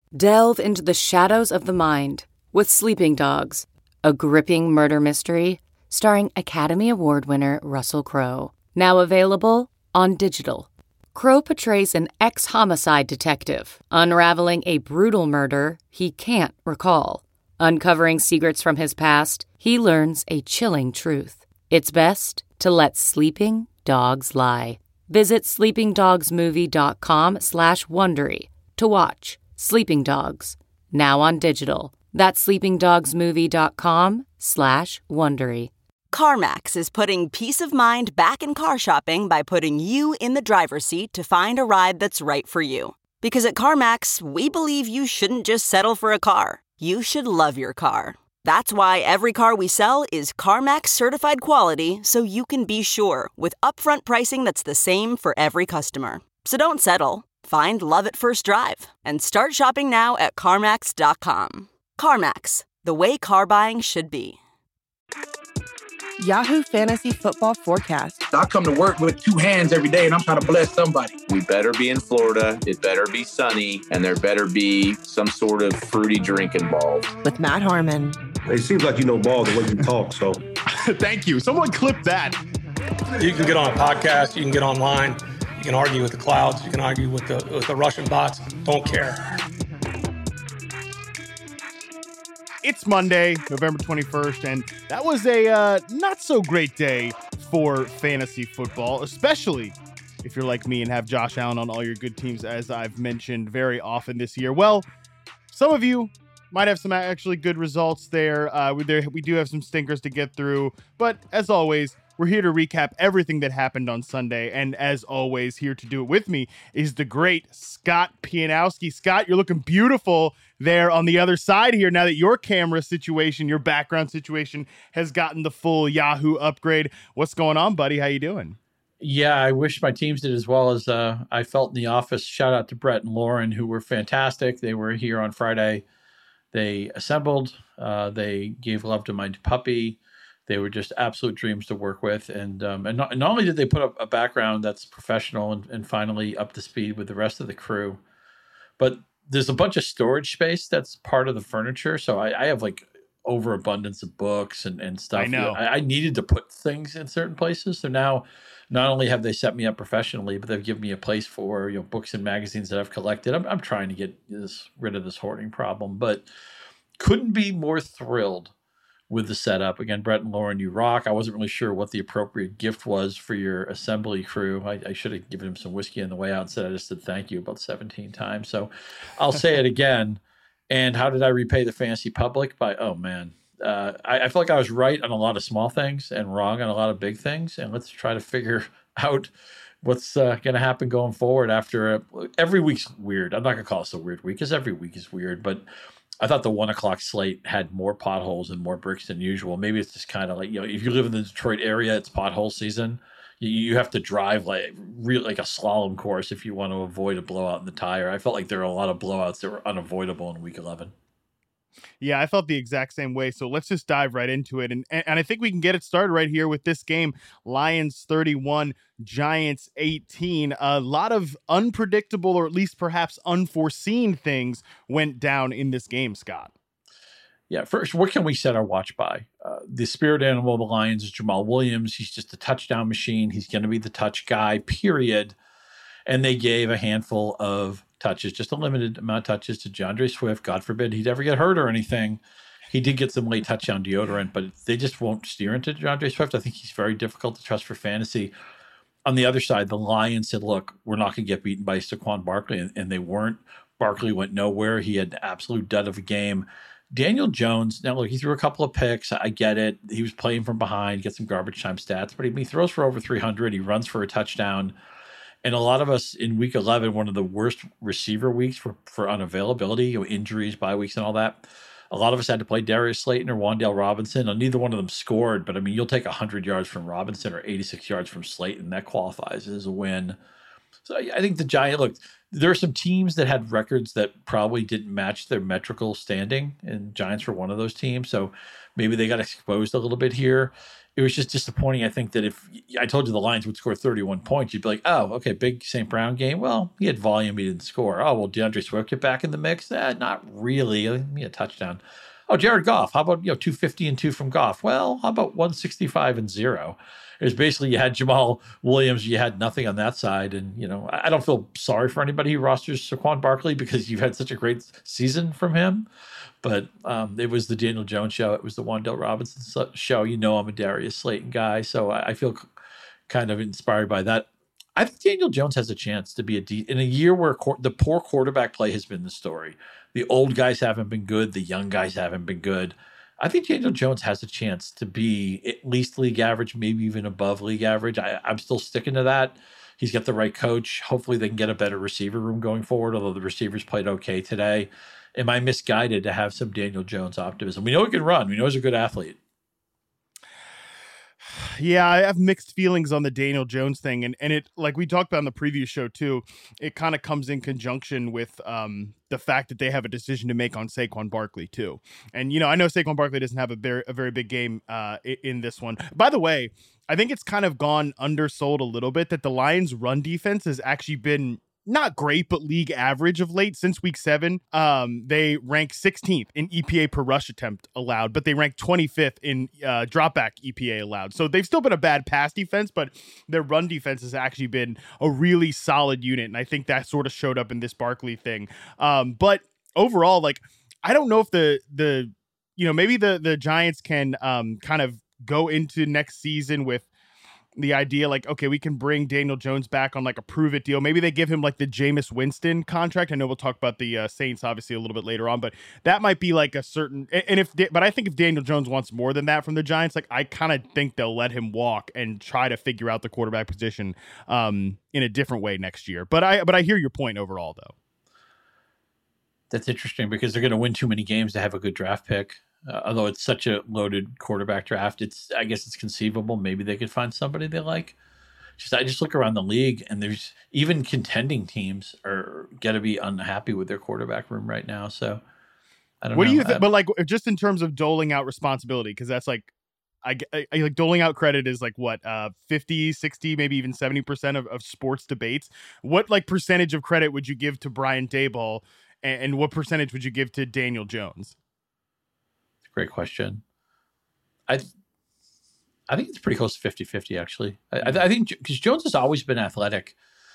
Delve into the shadows of the mind with Sleeping Dogs, a gripping murder mystery starring Academy Award winner Russell Crowe. Now available on digital. Crowe portrays an ex-homicide detective unraveling a brutal murder he can't recall. Uncovering secrets from his past, he learns a chilling truth. It's best to let sleeping dogs lie. Visit sleepingdogsmovie.com/Wondery to watch Sleeping Dogs, now on digital. That's sleepingdogsmovie.com/Wondery. CarMax is putting peace of mind back in car shopping by putting you in the driver's seat to find a ride that's right for you. Because at CarMax, we believe you shouldn't just settle for a car. You should love your car. That's why every car we sell is CarMax certified quality, so you can be sure with upfront pricing that's the same for every customer. So don't settle. Find love at first drive and start shopping now at CarMax.com. CarMax, the way car buying should be. Yahoo Fantasy Football Forecast. I come to work with two hands every day, and I'm trying to bless somebody. We better be in Florida, it better be sunny, and there better be some sort of fruity drink involved. With Matt Harmon. It seems like you know ball the way you talk, so. Thank you. Someone clip that. You can get on a podcast, you can get online, you can argue with the clouds, you can argue with the Russian bots. Don't care. It's Monday, November 21st, and that was a not-so-great day for fantasy football, especially if you're like me and have Josh Allen on all your good teams, as I've mentioned very often this year. Well, some of you might have some actually good results there. We do have some stinkers to get through, but as always, we're here to recap everything that happened on Sunday, and as always, here to do it with me is the great Scott Pianowski. Scott, you're looking beautiful there on the other side here now that your camera situation, your background situation has gotten the full Yahoo upgrade. What's going on, buddy? How you doing? Yeah, I wish my teams did as well as I felt in the office. Shout out to Brett and Lauren, who were fantastic. They were here on Friday. They assembled. They gave love to my puppy. They were just absolute dreams to work with. And not only did they put up a background that's professional and finally up to speed with the rest of the crew, but there's a bunch of storage space that's part of the furniture. So I have like overabundance of books and stuff. I know. I needed to put things in certain places. So now not only have they set me up professionally, but they've given me a place for books and magazines that I've collected. I'm trying to get rid of this hoarding problem, but couldn't be more thrilled with the setup. Again, Brett and Lauren, you rock. I wasn't really sure what the appropriate gift was for your assembly crew. I should have given him some whiskey on the way out. Instead, I just said thank you about 17 times. So I'll say it again. And how did I repay the fantasy public? I feel like I was right on a lot of small things and wrong on a lot of big things. And let's try to figure out what's going to happen going forward after every week's weird. I'm not going to call this a weird week because every week is weird, but I thought the 1 o'clock slate had more potholes and more bricks than usual. Maybe it's just kind of like, if you live in the Detroit area, it's pothole season. You have to drive like a slalom course if you want to avoid a blowout in the tire. I felt like there were a lot of blowouts that were unavoidable in week 11. Yeah, I felt the exact same way. So let's just dive right into it. And I think we can get it started right here with this game. Lions 31, Giants 18. A lot of unpredictable, or at least perhaps unforeseen things went down in this game, Scott. Yeah, first, what can we set our watch by? The spirit animal of the Lions is Jamal Williams. He's just a touchdown machine. He's going to be the touch guy, period. And they gave a handful of touches, just a limited amount of touches to DeAndre Swift. God forbid he'd ever get hurt or anything. He did get some late touchdown deodorant, but they just won't steer into DeAndre Swift. I think he's very difficult to trust for fantasy. On the other side, the Lions said, look, we're not going to get beaten by Saquon Barkley, and they weren't. Barkley went nowhere. He had an absolute dud of a game. Daniel Jones, now look, he threw a couple of picks. I get it. He was playing from behind, get some garbage time stats, but he throws for over 300. He runs for a touchdown. And a lot of us in week 11, one of the worst receiver weeks for unavailability, injuries, bye weeks, and all that. A lot of us had to play Darius Slayton or Wan'Dale Robinson, and neither one of them scored. But you'll take 100 yards from Robinson or 86 yards from Slayton. That qualifies as a win. So I think the Giants, look, there are some teams that had records that probably didn't match their metrical standing, and Giants were one of those teams. So maybe they got exposed a little bit here. It was just disappointing. I think that if I told you the Lions would score 31 points, you'd be like, oh, okay, big St. Brown game. Well, he had volume, he didn't score. Oh, well, DeAndre Swift get back in the mix? Not really. A touchdown. Oh, Jared Goff. How about 250 and 2 from Goff? Well, how about 165 and 0? It was basically you had Jamal Williams, you had nothing on that side. And, I don't feel sorry for anybody who rosters Saquon Barkley because you've had such a great season from him. But it was the Daniel Jones show. It was the Wan'Dale Robinson show. I'm a Darius Slayton guy, so I feel kind of inspired by that. I think Daniel Jones has a chance to be in a year where the poor quarterback play has been the story. The old guys haven't been good. The young guys haven't been good. I think Daniel Jones has a chance to be at least league average, maybe even above league average. I'm still sticking to that. He's got the right coach. Hopefully they can get a better receiver room going forward, although the receivers played okay today. Am I misguided to have some Daniel Jones optimism? We know he can run. We know he's a good athlete. Yeah, I have mixed feelings on the Daniel Jones thing. And it, like we talked about in the previous show too, it kind of comes in conjunction with the fact that they have a decision to make on Saquon Barkley too. And, I know Saquon Barkley doesn't have a very big game in this one. By the way, I think it's kind of gone undersold a little bit that the Lions' run defense has actually been not great, but league average of late. Since week 7, they rank 16th in EPA per rush attempt allowed, but they rank 25th in dropback EPA allowed. So they've still been a bad pass defense, but their run defense has actually been a really solid unit. And I think that sort of showed up in this Barkley thing. But overall, I don't know if maybe the Giants can kind of go into next season with the idea okay, we can bring Daniel Jones back on a prove it deal. Maybe they give him the Jameis Winston contract. I know we'll talk about the Saints obviously a little bit later on, but that might be a certain, but I think if Daniel Jones wants more than that from the Giants, I kind of think they'll let him walk and try to figure out the quarterback position in a different way next year. But I hear your point overall though. That's interesting because they're going to win too many games to have a good draft pick. Although it's such a loaded quarterback draft, I guess it's conceivable. Maybe they could find somebody they like. I just look around the league, and there's even contending teams are going to be unhappy with their quarterback room right now. So I don't know. What do you think? But just in terms of doling out responsibility, because that's I doling out credit is 50, 60, maybe even 70% of sports debates. What percentage of credit would you give to Brian Daboll, and what percentage would you give to Daniel Jones? Great question. I think it's pretty close to 50-50, actually. I think because Jones has always been athletic,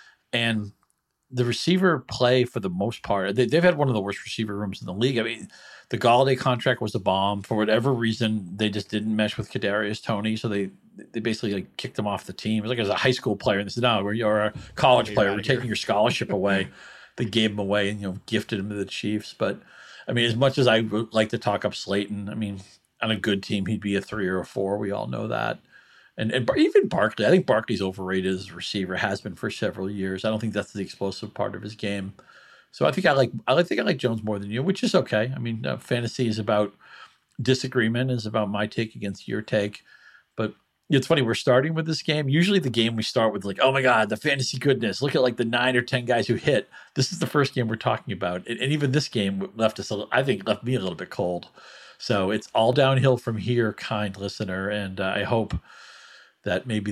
and the receiver play for the most part, they've had one of the worst receiver rooms in the league. I mean, the Galladay contract was a bomb. For whatever reason, they just didn't mesh with Kadarius Toney, so they basically kicked him off the team. It was as a high school player, and they said, no, where you're a college player, we're taking your scholarship away. They gave him away and gifted him to the Chiefs, but I mean, as much as I would like to talk up Slayton, I mean, on a good team, he'd be a 3 or a 4. We all know that. And even Barkley, I think Barkley's overrated as a receiver, has been for several years. I don't think that's the explosive part of his game. So I think I like Jones more than you, which is okay. I mean, fantasy is about disagreement, is about my take against your take. But it's funny, we're starting with this game. Usually the game we start with oh my God, the fantasy goodness. Look at the 9 or 10 guys who hit. This is the first game we're talking about. And even this game left me a little bit cold. So it's all downhill from here, kind listener. And I hope that maybe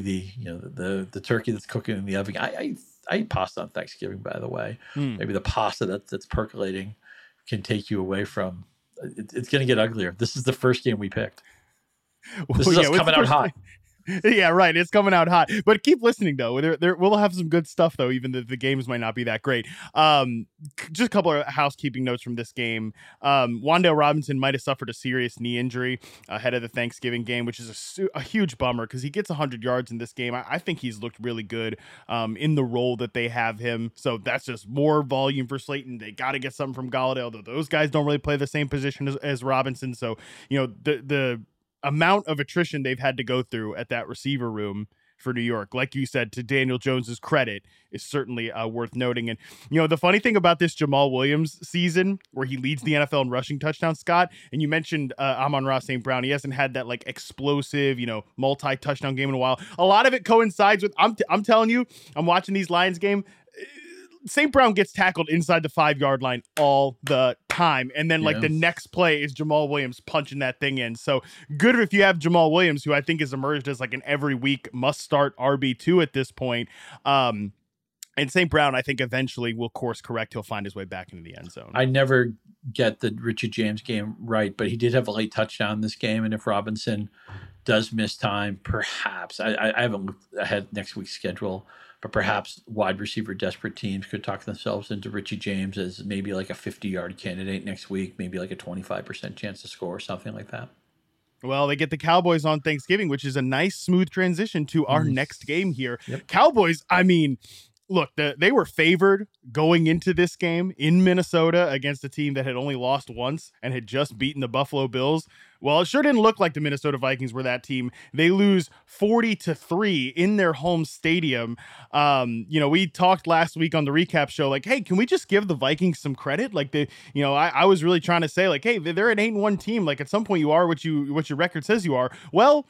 the turkey that's cooking in the oven. I eat pasta on Thanksgiving, by the way. Maybe the pasta that's percolating can take you away from, it's going to get uglier. This is the first game we picked. This is us coming out hot. Yeah, right. It's coming out hot. But keep listening, though. We'll have some good stuff, though, even though the games might not be that great. Just a couple of housekeeping notes from this game. Wan'Dale Robinson might have suffered a serious knee injury ahead of the Thanksgiving game, which is a huge bummer because he gets 100 yards in this game. I think he's looked really good in the role that they have him. So that's just more volume for Slayton. They got to get something from Galladay, although those guys don't really play the same position as Robinson. So, the amount of attrition they've had to go through at that receiver room for New York, like you said, to Daniel Jones's credit, is certainly worth noting. And, the funny thing about this Jamal Williams season, where he leads the NFL in rushing touchdowns, Scott, and you mentioned Amon-Ra St. Brown, he hasn't had that explosive, multi-touchdown game in a while. A lot of it coincides with, I'm telling you, I'm watching these Lions game. St. Brown gets tackled inside the 5-yard line all the time. And then like the next play is Jamal Williams punching that thing in. So good if you have Jamal Williams, who I think has emerged as like an every week must start RB2 at this point. And St. Brown, I think eventually will course correct. He'll find his way back into the end zone. I never get the Richie James game right, but he did have a late touchdown in this game. And if Robinson does miss time, perhaps, I haven't looked ahead next week's schedule, but perhaps wide receiver desperate teams could talk themselves into Richie James as maybe like a 50-yard candidate next week, maybe like a 25% chance to score or something like that. Well, they get the Cowboys on Thanksgiving, which is a nice, smooth transition to our next game here. Yep. Cowboys, I mean, look, they were favored going into this game in Minnesota against a team that had only lost once and had just beaten the Buffalo Bills. Well, it sure didn't look like the Minnesota Vikings were that team. They lose 40-3 in their home stadium. We talked last week on the recap show, like, hey, can we just give the Vikings some credit? Like I was really trying to say, like, hey, they're an 8-1 team. Like at some point you are what your record says you are. Well,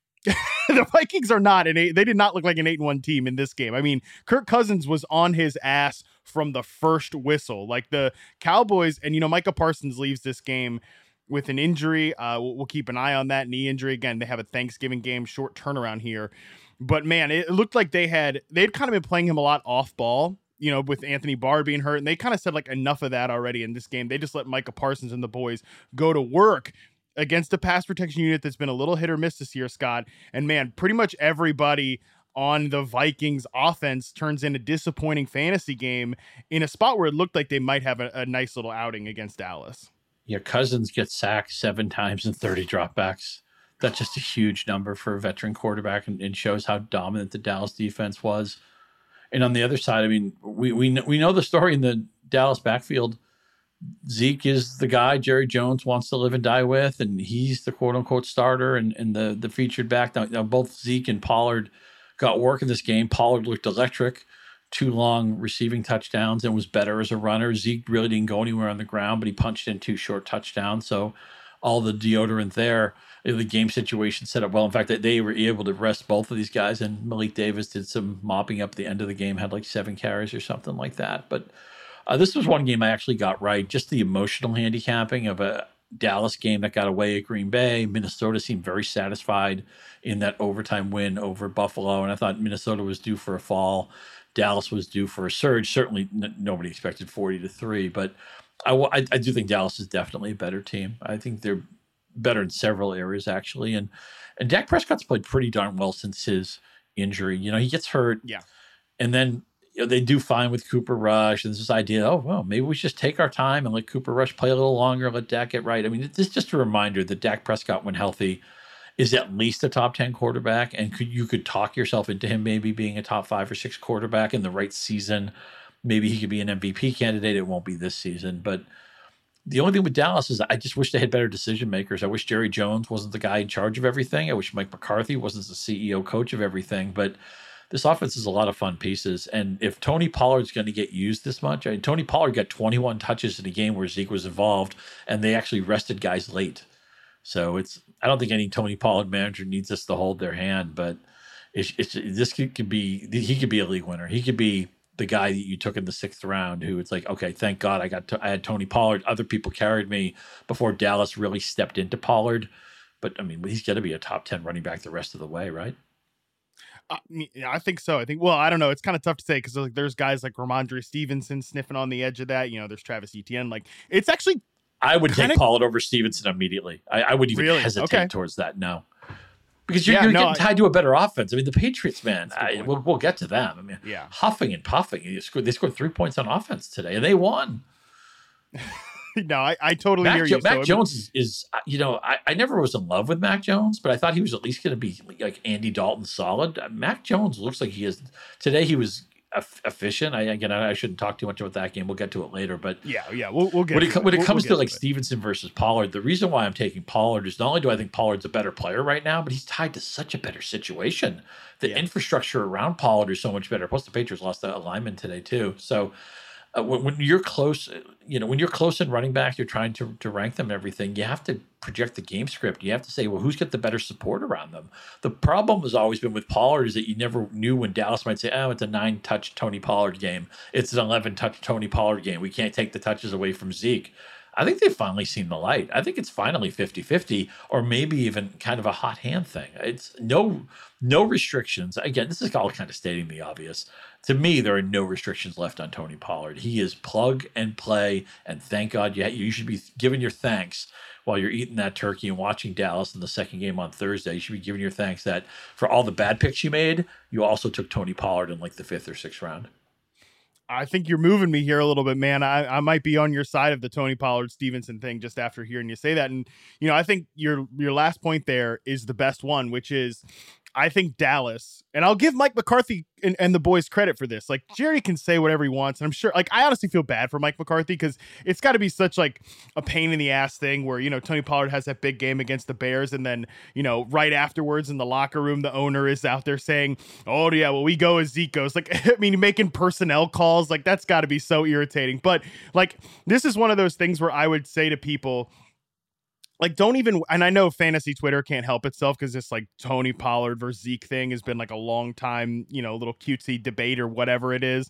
the Vikings are not they did not look like an 8-1 team in this game. I mean, Kirk Cousins was on his ass from the first whistle. Like the Cowboys, and Micah Parsons leaves this game with an injury. We'll keep an eye on that knee injury. Again, they have a Thanksgiving game, short turnaround here. But man, it looked like they'd kind of been playing him a lot off ball, with Anthony Barr being hurt. And they kind of said like enough of that already in this game. They just let Micah Parsons and the boys go to work against a pass protection unit that's been a little hit or miss this year, Scott. And man, pretty much everybody on the Vikings offense turns in a disappointing fantasy game in a spot where it looked like they might have a nice little outing against Dallas. Yeah, Cousins gets sacked 7 times and 30 dropbacks. That's just a huge number for a veteran quarterback and shows how dominant the Dallas defense was. And on the other side, I mean, we know the story in the Dallas backfield. Zeke is the guy Jerry Jones wants to live and die with, and he's the quote-unquote starter and the featured back. Now, both Zeke and Pollard got work in this game. Pollard looked electric, 2 long receiving touchdowns, and was better as a runner. Zeke really didn't go anywhere on the ground, but he punched in 2 short touchdowns, so all the deodorant there. The game situation set up well. In fact, they were able to rest both of these guys, and Malik Davis did some mopping up at the end of the game, had like 7 carries or something like that. But this was one game I actually got right. Just the emotional handicapping of a Dallas game that got away at Green Bay. Minnesota seemed very satisfied in that overtime win over Buffalo, and I thought Minnesota was due for a fall. Dallas was due for a surge. Certainly nobody expected 40-3, but I do think Dallas is definitely a better team. I think they're better in several areas, actually. And Dak Prescott's played pretty darn well since his injury. He gets hurt. Yeah. And then they do fine with Cooper Rush. And there's this idea, maybe we should just take our time and let Cooper Rush play a little longer, let Dak get right. I mean, it's just a reminder that Dak Prescott, when healthy, is at least a top 10 quarterback. And you could talk yourself into him maybe being a top 5 or 6 quarterback in the right season. Maybe he could be an MVP candidate. It won't be this season. But the only thing with Dallas is I just wish they had better decision makers. I wish Jerry Jones wasn't the guy in charge of everything. I wish Mike McCarthy wasn't the CEO coach of everything. But this offense is a lot of fun pieces. And if Tony Pollard's going to get used this much, Tony Pollard got 21 touches in a game where Zeke was involved, and they actually rested guys late. So I don't think any Tony Pollard manager needs us to hold their hand, but he could be a league winner. He could be the guy that you took in the 6th round who it's like, okay, thank God I had Tony Pollard. Other people carried me before Dallas really stepped into Pollard. But I mean, he's got to be a top 10 running back the rest of the way, right? I think so. I don't know. It's kind of tough to say because there's guys like Ramondre Stevenson sniffing on the edge of that. There's Travis Etienne. Like it's actually. I would take Pollard over Stevenson immediately. I wouldn't even hesitate towards that. No. Because you're getting tied to a better offense. I mean, the Patriots, man, we'll get to them. I mean, huffing and puffing. They scored 3 points on offense today, and they won. No, I totally hear you. Mac Jones is I never was in love with Mac Jones, but I thought he was at least going to be like Andy Dalton solid. Mac Jones looks like he is. Today he was efficient. I shouldn't talk too much about that game. We'll get to it later. But we'll get when it comes to like Stevenson versus Pollard, the reason why I'm taking Pollard is not only do I think Pollard's a better player right now, but he's tied to such a better situation. The infrastructure around Pollard is so much better. Plus, the Patriots lost a lineman today too. So When you're close, when you're close in running back, you're trying to rank them and everything. You have to project the game script. You have to say, well, who's got the better support around them? The problem has always been with Pollard is that you never knew when Dallas might say, oh, it's a 9-touch Tony Pollard game. It's an 11-touch Tony Pollard game. We can't take the touches away from Zeke. I think they've finally seen the light. I think it's finally 50-50 or maybe even kind of a hot hand thing. It's no restrictions. Again, this is all kind of stating the obvious. To me, there are no restrictions left on Tony Pollard. He is plug and play, and thank God you should be giving your thanks while you're eating that turkey and watching Dallas in the second game on Thursday. You should be giving your thanks that for all the bad picks you made, you also took Tony Pollard in like the 5th or 6th round. I think you're moving me here a little bit, man. I might be on your side of the Tony Pollard Stevenson thing just after hearing you say that. And, I think your last point there is the best one, which is I think Dallas, and I'll give Mike McCarthy and the boys credit for this. Like, Jerry can say whatever he wants. And I'm sure, like, I honestly feel bad for Mike McCarthy because it's got to be such like a pain in the ass thing where, Tony Pollard has that big game against the Bears. And then, right afterwards in the locker room, the owner is out there saying, oh, yeah, well, we go as Zeke goes. Like, I mean, making personnel calls, like, that's got to be so irritating. But, like, this is one of those things where I would say to people, like, don't even, and I know fantasy Twitter can't help itself because this like Tony Pollard versus Zeke thing has been like a long time, little cutesy debate or whatever it is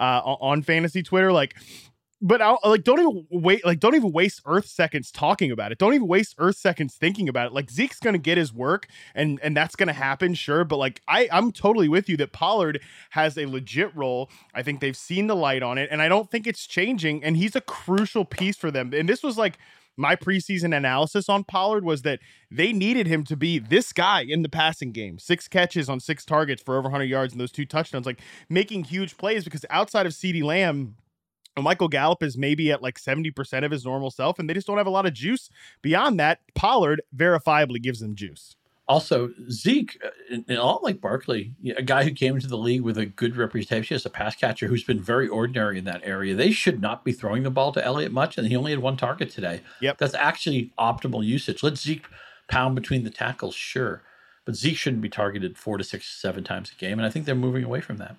on fantasy Twitter. Like, but don't even waste earth seconds talking about it. Don't even waste earth seconds thinking about it. Like, Zeke's going to get his work and that's going to happen. Sure. But like, I'm totally with you that Pollard has a legit role. I think they've seen the light on it and I don't think it's changing. And he's a crucial piece for them. And this was like, my preseason analysis on Pollard was that they needed him to be this guy in the passing game. 6 catches on 6 targets for over 100 yards and those 2 touchdowns, like making huge plays because outside of CeeDee Lamb, Michael Gallup is maybe at like 70% of his normal self and they just don't have a lot of juice. Beyond that, Pollard verifiably gives them juice. Also, Zeke, and all like Barkley, a guy who came into the league with a good reputation as a pass catcher who's been very ordinary in that area. They should not be throwing the ball to Elliott much, and he only had 1 target today. Yep. That's actually optimal usage. Let Zeke pound between the tackles, sure. But Zeke shouldn't be targeted 4 to 6, 7 times a game, and I think they're moving away from that.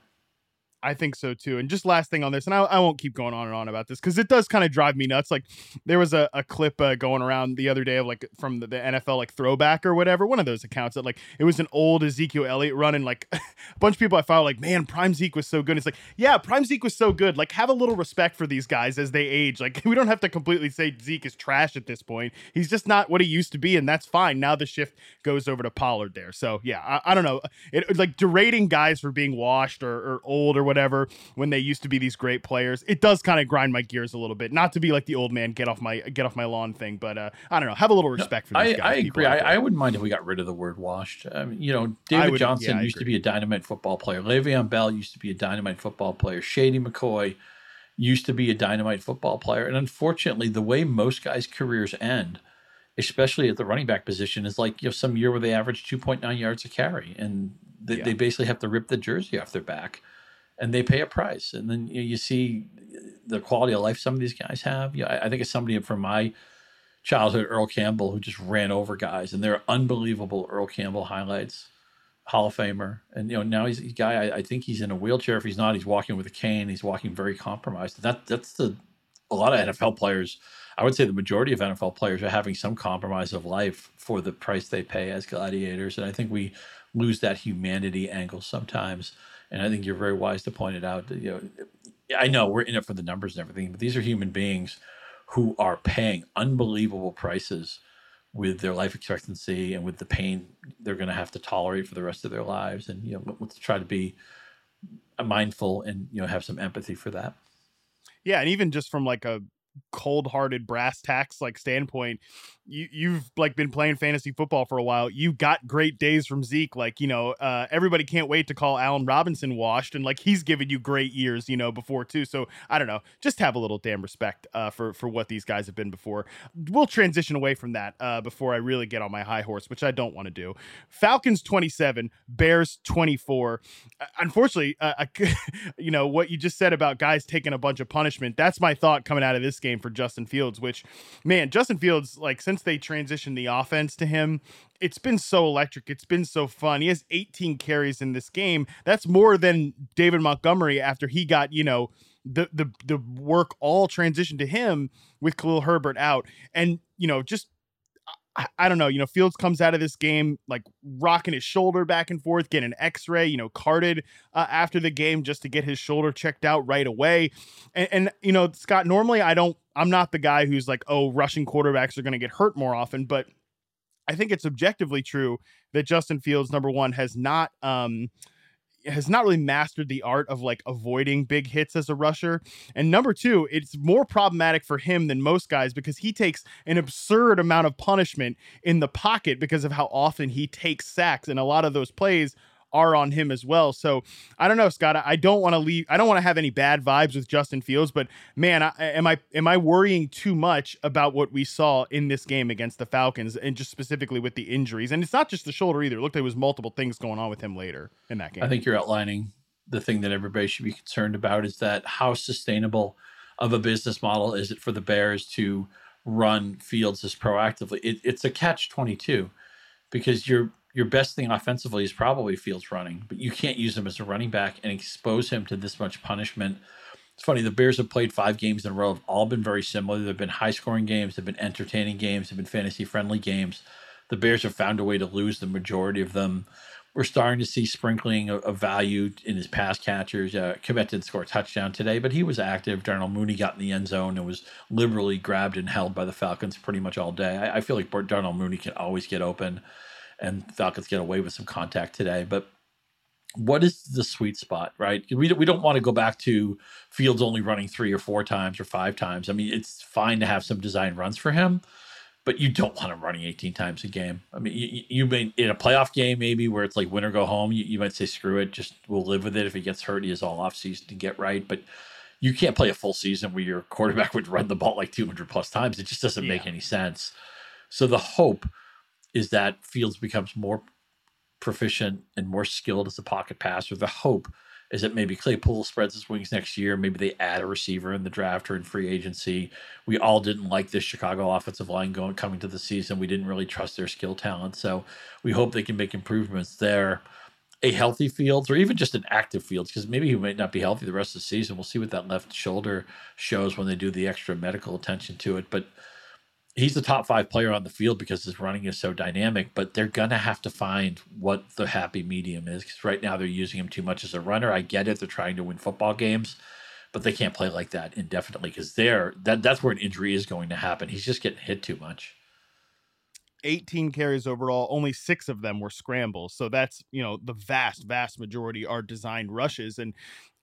I think so too. And just last thing on this, and I won't keep going on and on about this because it does kind of drive me nuts. Like there was a clip going around the other day of like from the NFL like throwback or whatever, one of those accounts that like it was an old Ezekiel Elliott run and like a bunch of people I follow like, man, Prime Zeke was so good. It's like, yeah, Prime Zeke was so good. Like have a little respect for these guys as they age. Like we don't have to completely say Zeke is trash at this point. He's just not what he used to be, and that's fine. Now the shift goes over to Pollard there. So yeah, I don't know. It like derating guys for being washed or old or whatever when they used to be these great players, it does kind of grind my gears a little bit. Not to be like the old man get off my lawn thing, but I don't know. Have a little respect for these guys. I agree. I wouldn't mind if we got rid of the word washed. David Johnson used to be a dynamite football player. Le'Veon Bell used to be a dynamite football player. Shady McCoy used to be a dynamite football player. And unfortunately, the way most guys' careers end, especially at the running back position, is like some year where they average 2.9 yards a carry, and they basically have to rip the jersey off their back. And they pay a price. And then you see the quality of life some of these guys have. I think it's somebody from my childhood, Earl Campbell, who just ran over guys. And there are unbelievable Earl Campbell highlights, Hall of Famer. And now he's a guy, I think he's in a wheelchair. If he's not, he's walking with a cane. He's walking very compromised. That's a lot of NFL players. I would say the majority of NFL players are having some compromise of life for the price they pay as gladiators. And I think we lose that humanity angle sometimes. And I think you're very wise to point it out. I know we're in it for the numbers and everything, but these are human beings who are paying unbelievable prices with their life expectancy and with the pain they're going to have to tolerate for the rest of their lives. And let's try to be mindful and have some empathy for that. Yeah, and even just from like a cold-hearted brass tacks like standpoint, you've like been playing fantasy football for a while. You got great days from Zeke. Like, everybody can't wait to call Allen Robinson washed, and like he's given you great years, before too. So I don't know, just have a little damn respect for what these guys have been before. We'll transition away from that before I really get on my high horse, which I don't want to do. Falcons 27, Bears 24. Unfortunately, what you just said about guys taking a bunch of punishment, that's my thought coming out of this game for Justin Fields, which, man, Justin Fields, like since they transitioned the offense to him, it's been so electric. It's been so fun. He has 18 carries in this game. That's more than David Montgomery after he got, the work all transitioned to him with Khalil Herbert out. And, just I don't know, Fields comes out of this game like rocking his shoulder back and forth, getting an x-ray, carted after the game just to get his shoulder checked out right away. And Scott, normally I'm not the guy who's like, oh, rushing quarterbacks are going to get hurt more often, but I think it's objectively true that Justin Fields, number one, has not really mastered the art of like avoiding big hits as a rusher. And number two, it's more problematic for him than most guys because he takes an absurd amount of punishment in the pocket because of how often he takes sacks. And a lot of those plays are on him as well. So I don't know, Scott, I don't want to have any bad vibes with Justin Fields, but man, am I worrying too much about what we saw in this game against the Falcons and just specifically with the injuries? And it's not just the shoulder either. It looked like there was multiple things going on with him later in that game. I think you're outlining the thing that everybody should be concerned about is that how sustainable of a business model is it for the Bears to run Fields as proactively? It's a catch-22 because your best thing offensively is probably Fields running, but you can't use him as a running back and expose him to this much punishment. It's funny, the Bears have played 5 games in a row, have all been very similar. They've been high-scoring games, they've been entertaining games, they've been fantasy-friendly games. The Bears have found a way to lose the majority of them. We're starting to see sprinkling of value in his pass catchers. Kmet didn't score a touchdown today, but he was active. Darnell Mooney got in the end zone and was liberally grabbed and held by the Falcons pretty much all day. I feel like Darnell Mooney can always get open, and Falcons get away with some contact today. But what is the sweet spot, right? We don't want to go back to Fields only running 3 or 4 times or 5 times. I mean, it's fine to have some design runs for him, but you don't want him running 18 times a game. I mean, you may, in a playoff game maybe where it's like win or go home, you might say, screw it, just we'll live with it. If he gets hurt, he has all offseason to get right. But you can't play a full season where your quarterback would run the ball like 200-plus times. It just doesn't make any sense. So the hope is that Fields becomes more proficient and more skilled as a pocket passer. The hope is that maybe Claypool spreads his wings next year. Maybe they add a receiver in the draft or in free agency. We all didn't like this Chicago offensive line coming to the season. We didn't really trust their skill talent. So we hope they can make improvements there. A healthy Fields, or even just an active Fields, because maybe he might not be healthy the rest of the season. We'll see what that left shoulder shows when they do the extra medical attention to it. But he's the top 5 player on the field because his running is so dynamic, but they're going to have to find what the happy medium is because right now they're using him too much as a runner. I get it. They're trying to win football games, but they can't play like that indefinitely because that's where an injury is going to happen. He's just getting hit too much. 18 carries overall, only 6 of them were scrambles. So that's, the vast majority are designed rushes. And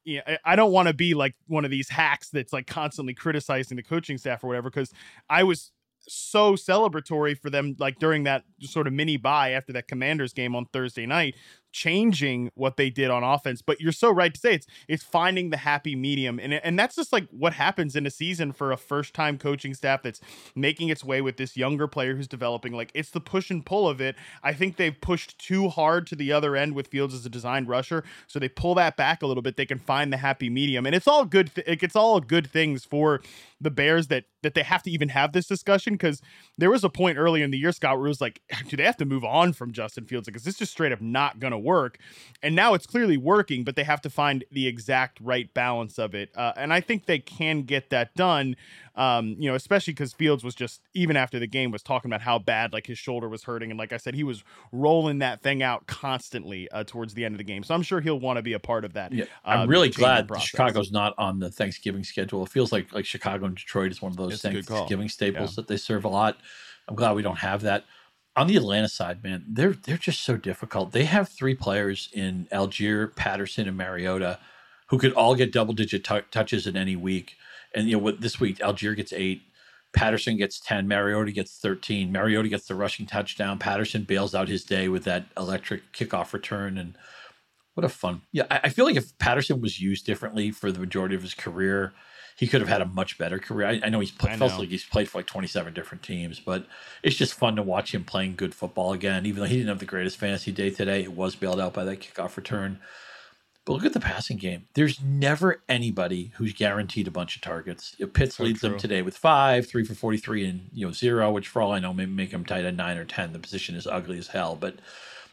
I don't want to be like one of these hacks that's like constantly criticizing the coaching staff or whatever, because I was so celebratory for them, like during that sort of mini bye after that Commanders game on Thursday night, changing what they did on offense. But you're so right to say it's finding the happy medium. And that's just like what happens in a season for a first time coaching staff that's making its way with this younger player who's developing. Like, it's the push and pull of it. I think they've pushed too hard to the other end with Fields as a designed rusher. So they pull that back a little bit. They can find the happy medium, and it's all good. It's all good things for the Bears that they have to even have this discussion, because there was a point earlier in the year, Scott, where it was like, do they have to move on from Justin Fields? Because this is just straight up not going to work. And now it's clearly working, but they have to find the exact right balance of it. And I think they can get that done, especially because Fields was just, even after the game, was talking about how bad like his shoulder was hurting. And like I said, he was rolling that thing out constantly towards the end of the game. So I'm sure he'll want to be a part of that. Yeah, I'm really glad Chicago's not on the Thanksgiving schedule. It feels like Chicago and Detroit is one of those Thanksgiving staples that they serve a lot. I'm glad we don't have that. On the Atlanta side, man, they're just so difficult. They have 3 players in Algier, Patterson, and Mariota who could all get double-digit touches in any week. And this week, Algier gets 8, Patterson gets 10, Mariota gets 13. Mariota gets the rushing touchdown. Patterson bails out his day with that electric kickoff return. And what a fun. Yeah, I feel like if Patterson was used differently for the majority of his career, he could have had a much better career. I know he's played for like 27 different teams, but it's just fun to watch him playing good football again. Even though he didn't have the greatest fantasy day today, it was bailed out by that kickoff return. But look at the passing game. There's never anybody who's guaranteed a bunch of targets. Pitts leads them today with 5, 3 for 43, and 0, which for all I know may make him tight at 9 or 10. The position is ugly as hell, but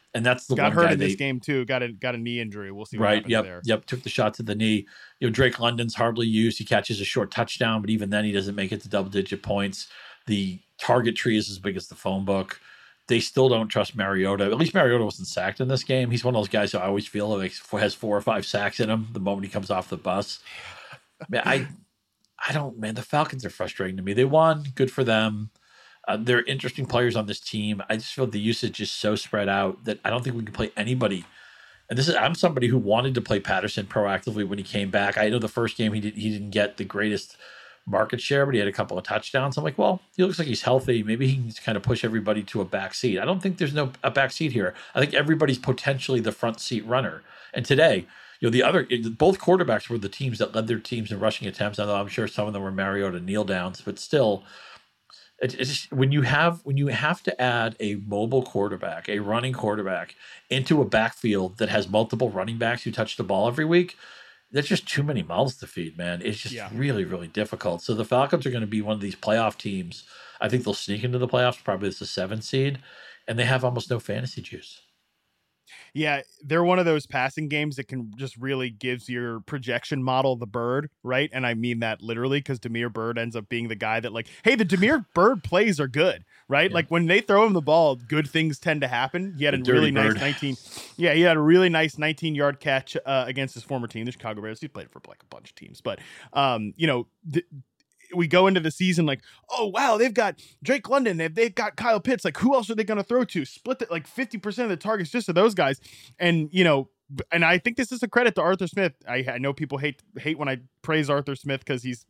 And that's the got one hurt guy in this game too. Got a knee injury. We'll see what happens there. Yep. Took the shot to the knee. Drake London's hardly used. He catches a short touchdown, but even then he doesn't make it to double-digit points. The target tree is as big as the phone book. They still don't trust Mariota. At least Mariota wasn't sacked in this game. He's one of those guys who I always feel like has 4 or 5 sacks in him the moment he comes off the bus. Man, I don't, man, the Falcons are frustrating to me. They won. Good for them. They're interesting players on this team. I just feel the usage is so spread out that I don't think we can play anybody. And I'm somebody who wanted to play Patterson proactively when he came back. I know the first game he didn't get the greatest market share, but he had a couple of touchdowns. I'm like, well, he looks like he's healthy. Maybe he can just kind of push everybody to a back seat. I don't think there's a back seat here. I think everybody's potentially the front seat runner. And today, both quarterbacks were the teams that led their teams in rushing attempts. Although I'm sure some of them were Mariota kneel downs, but still. It's just, when you have to add a mobile quarterback, a running quarterback, into a backfield that has multiple running backs who touch the ball every week, that's just too many mouths to feed, man. It's just really, really difficult. So the Falcons are going to be one of these playoff teams. I think they'll sneak into the playoffs, probably as a 7 seed, and they have almost no fantasy juice. Yeah, they're one of those passing games that can just really gives your projection model the bird, right? And I mean that literally, because Damiere Byrd ends up being the guy that, like, hey, the Damiere Byrd plays are good, right? Yeah. Like when they throw him the ball, good things tend to happen. He had a really nice 19-yard catch against his former team, the Chicago Bears. He played for like a bunch of teams, but we go into the season like, oh, wow, they've got Drake London. They've got Kyle Pitts. Like, who else are they going to throw to? Split it like 50% of the targets just to those guys. And, and I think this is a credit to Arthur Smith. I know people hate when I praise Arthur Smith because he's,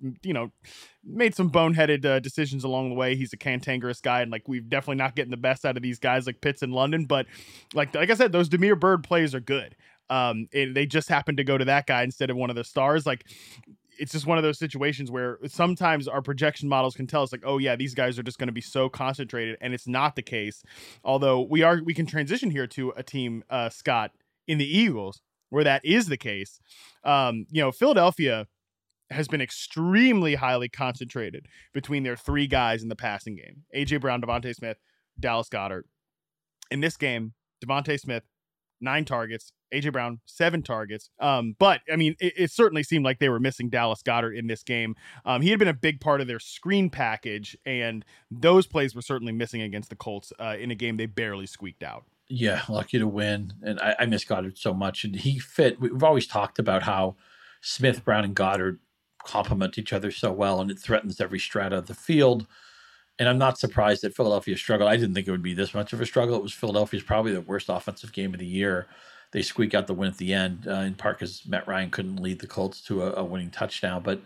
made some boneheaded decisions along the way. He's a cantankerous guy. And like, we're definitely not getting the best out of these guys like Pitts and London. But like I said, those Damiere Byrd plays are good. They just happen to go to that guy instead of one of the stars. Like, it's just one of those situations where sometimes our projection models can tell us like, oh yeah, these guys are just going to be so concentrated, and it's not the case. Although we can transition here to a team, Scott, in the Eagles, where that is the case. Philadelphia has been extremely highly concentrated between their 3 guys in the passing game: AJ Brown, Devontae Smith, Dallas Goedert. In this game, Devontae Smith, 9 targets, AJ Brown, 7 targets. But I mean, it certainly seemed like they were missing Dallas Goedert in this game. He had been a big part of their screen package, and those plays were certainly missing against the Colts in a game they barely squeaked out. Yeah, lucky to win. And I miss Goddard so much. And he fit. We've always talked about how Smith, Brown, and Goddard complement each other so well, and it threatens every strata of the field. And I'm not surprised that Philadelphia struggled. I didn't think it would be this much of a struggle. It was Philadelphia's probably the worst offensive game of the year. They squeak out the win at the end, in part because Matt Ryan couldn't lead the Colts to a winning touchdown. But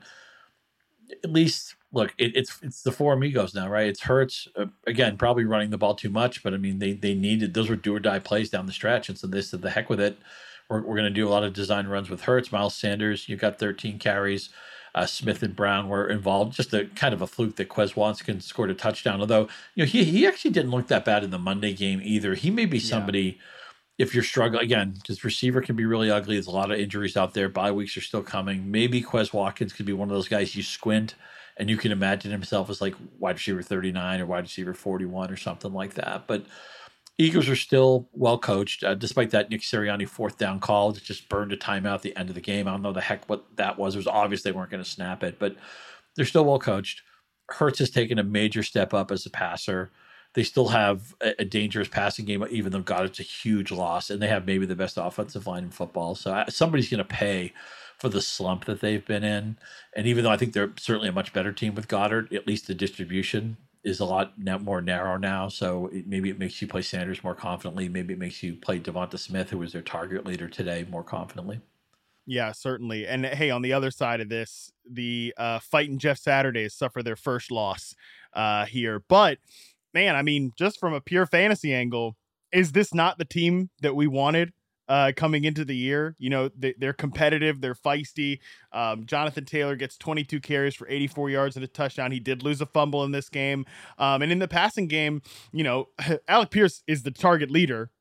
at least, look, it's the 4 amigos now, right? It's Hurts, again, probably running the ball too much. But, I mean, they needed – those were do-or-die plays down the stretch. And so they said, the heck with it. We're going to do a lot of design runs with Hurts. Miles Sanders, you got 13 carries. Smith and Brown were involved. Just a kind of a fluke that Quez Watkins scored a touchdown. Although, he actually didn't look that bad in the Monday game either. He may be somebody, if you're struggling, again, because receiver can be really ugly. There's a lot of injuries out there. Bye weeks are still coming. Maybe Quez Watkins could be one of those guys you squint and you can imagine himself as like wide receiver 39 or wide receiver 41 or something like that. But Eagles are still well coached, despite that Nick Sirianni 4th down call that just burned a timeout at the end of the game. I don't know the heck what that was. It was obvious they weren't going to snap it, but they're still well coached. Hurts has taken a major step up as a passer. They still have a dangerous passing game, even though Goddard's a huge loss, and they have maybe the best offensive line in football. So somebody's going to pay for the slump that they've been in. And even though I think they're certainly a much better team with Goddard, at least the distribution is a lot more narrow now. So maybe it makes you play Sanders more confidently. Maybe it makes you play Devonta Smith, who was their target leader today, more confidently. Yeah, certainly. And hey, on the other side of this, the Fighting Jeff Saturdays suffer their first loss here. But man, I mean, just from a pure fantasy angle, is this not the team that we wanted coming into the year? They're competitive, they're feisty. Jonathan Taylor gets 22 carries for 84 yards and a touchdown. He did lose a fumble in this game. And in the passing game, Alec Pierce is the target leader.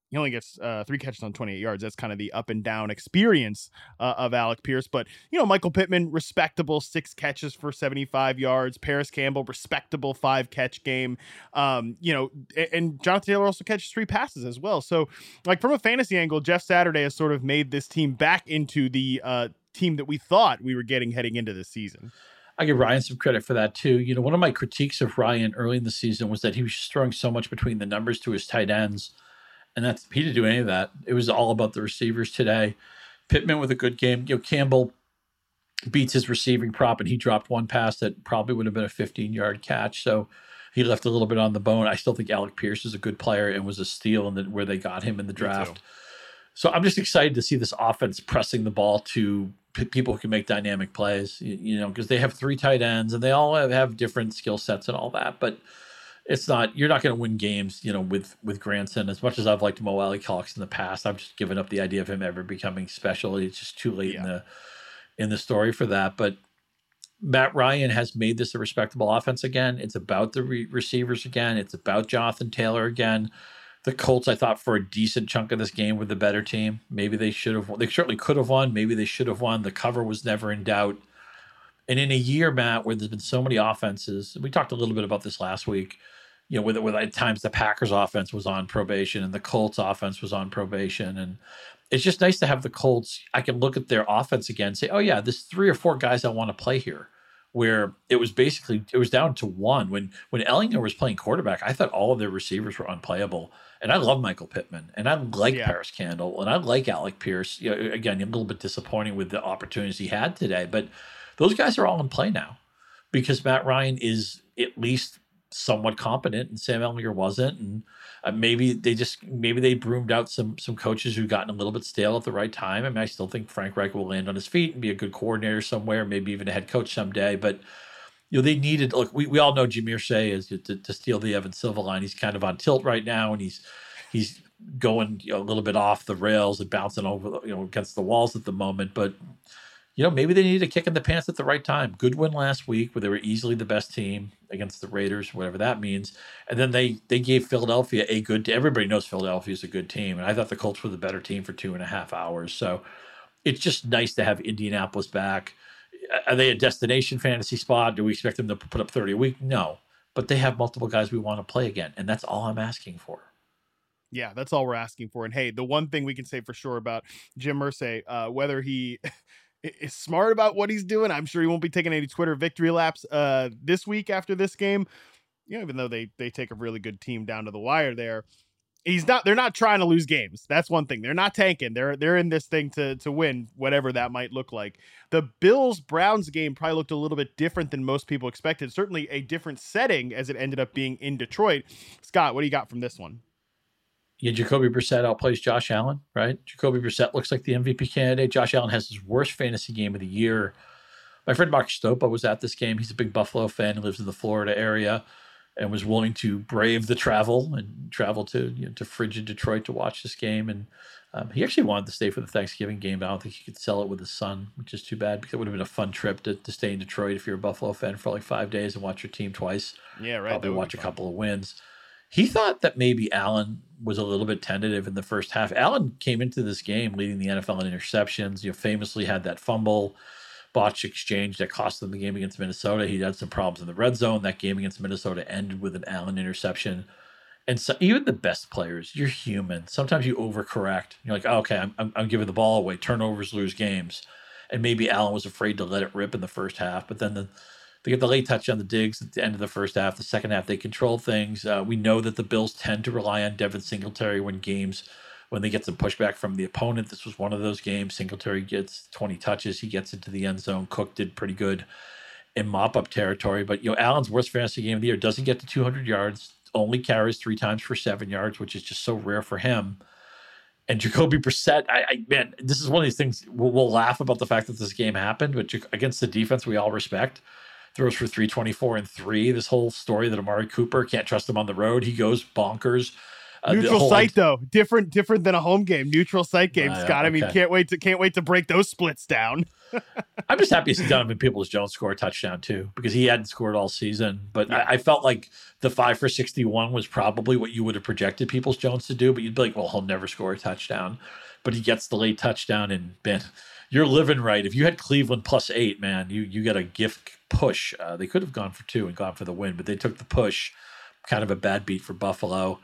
he only gets 3 catches on 28 yards. That's kind of the up and down experience of Alec Pierce. But, Michael Pittman, respectable 6 catches for 75 yards. Paris Campbell, respectable 5 catch game. And Jonathan Taylor also catches 3 passes as well. So, like, from a fantasy angle, Jeff Saturday has sort of made this team back into the team that we thought we were getting heading into this season. I give Ryan some credit for that too. One of my critiques of Ryan early in the season was that he was just throwing so much between the numbers to his tight ends. And he didn't do any of that. It was all about the receivers today. Pittman with a good game. Campbell beats his receiving prop, and he dropped 1 pass that probably would have been a 15-yard catch. So he left a little bit on the bone. I still think Alec Pierce is a good player and was a steal where they got him in the draft. So I'm just excited to see this offense pressing the ball to people who can make dynamic plays, because they have 3 tight ends and they all have different skill sets and all that. But you're not going to win games, with Granson. As much as I've liked Mo Alley-Cox in the past, I've just given up the idea of him ever becoming special. It's just too late in the story for that. But Matt Ryan has made this a respectable offense again. It's about the receivers again. It's about Jonathan Taylor again. The Colts, I thought, for a decent chunk of this game, were the better team. Maybe they should have won. They certainly could have won. Maybe they should have won. The cover was never in doubt. And in a year, Matt, where there's been so many offenses, we talked a little bit about this last week, with at times the Packers offense was on probation and the Colts offense was on probation. And it's just nice to have the Colts. I can look at their offense again and say, oh yeah, there's 3 or 4 guys I want to play here, where it was down to 1. When Ellinger was playing quarterback, I thought all of their receivers were unplayable. And I love Michael Pittman, and I like Paris Campbell, and I like Alec Pierce. Again, a little bit disappointing with the opportunities he had today, but those guys are all in play now because Matt Ryan is at least somewhat competent, and Sam Ellinger wasn't. And maybe they broomed out some coaches who've gotten a little bit stale at the right time. I mean, I still think Frank Reich will land on his feet and be a good coordinator somewhere, maybe even a head coach someday. But they needed. Look, we all know Jameer Shea is to steal the Evan Silva line. He's kind of on tilt right now, and he's going a little bit off the rails and bouncing over against the walls at the moment. But maybe they needed a kick in the pants at the right time. Good win last week where they were easily the best team against the Raiders, whatever that means. And then they gave Philadelphia everybody knows Philadelphia is a good team. And I thought the Colts were the better team for 2.5 hours. So it's just nice to have Indianapolis back. Are they a destination fantasy spot? Do we expect them to put up 30 a week? No. But they have multiple guys we want to play again. And that's all I'm asking for. Yeah, that's all we're asking for. And hey, the one thing we can say for sure about Jim Irsay, whether he is smart about what he's doing, I'm sure he won't be taking any Twitter victory laps this week after this game. Even though they take a really good team down to the wire there. They're not trying to lose games. That's one thing. They're not tanking. They're in this thing to win, whatever that might look like. The Bills-Browns game probably looked a little bit different than most people expected. Certainly a different setting as it ended up being in Detroit. Scott, what do you got from this one? Yeah, Jacoby Brissett outplays Josh Allen, right? Jacoby Brissett looks like the MVP candidate. Josh Allen has his worst fantasy game of the year. My friend Mark Stopa was at this game. He's a big Buffalo fan. He lives in the Florida area and was willing to brave the travel and travel to frigid Detroit to watch this game. And he actually wanted to stay for the Thanksgiving game, but I don't think he could sell it with his son, which is too bad because it would have been a fun trip to stay in Detroit if you're a Buffalo fan for like 5 days and watch your team twice. Yeah, right. Probably watch a couple of wins. He thought that maybe Allen was a little bit tentative in the first half. Allen came into this game leading the NFL in interceptions. Famously had that fumble, botched exchange that cost them the game against Minnesota. He had some problems in the red zone. That game against Minnesota ended with an Allen interception. And so even the best players, you're human. Sometimes you overcorrect. You're like, oh, okay, I'm giving the ball away. Turnovers lose games. And maybe Allen was afraid to let it rip in the first half, but then they get the late touch on the Diggs at the end of the first half. The second half, they controlled things. We know that the Bills tend to rely on Devin Singletary when they get some pushback from the opponent. This was one of those games. Singletary gets 20 touches. He gets into the end zone. Cook did pretty good in mop-up territory. But, Allen's worst fantasy game of the year doesn't get to 200 yards, only carries 3 times for 7 yards, which is just so rare for him. And Jacoby Brissett, man, this is one of these things. We'll laugh about the fact that this game happened, but against the defense we all respect, throws for 324 and 3. This whole story that Amari Cooper can't trust him on the road. He goes bonkers Neutral site though, different than a home game. Neutral site game, Scott. I mean, can't wait to break those splits down. I'm just happy to see Donovan Peoples-Jones score a touchdown too, because he hadn't scored all season. But I felt like the 5 for 61 was probably what you would have projected Peoples-Jones to do. But you'd be like, well, he'll never score a touchdown. But he gets the late touchdown, and man, you're living right. If you had Cleveland +8, man, you got a gift push. They could have gone for 2 and gone for the win, but they took the push. Kind of a bad beat for Buffalo.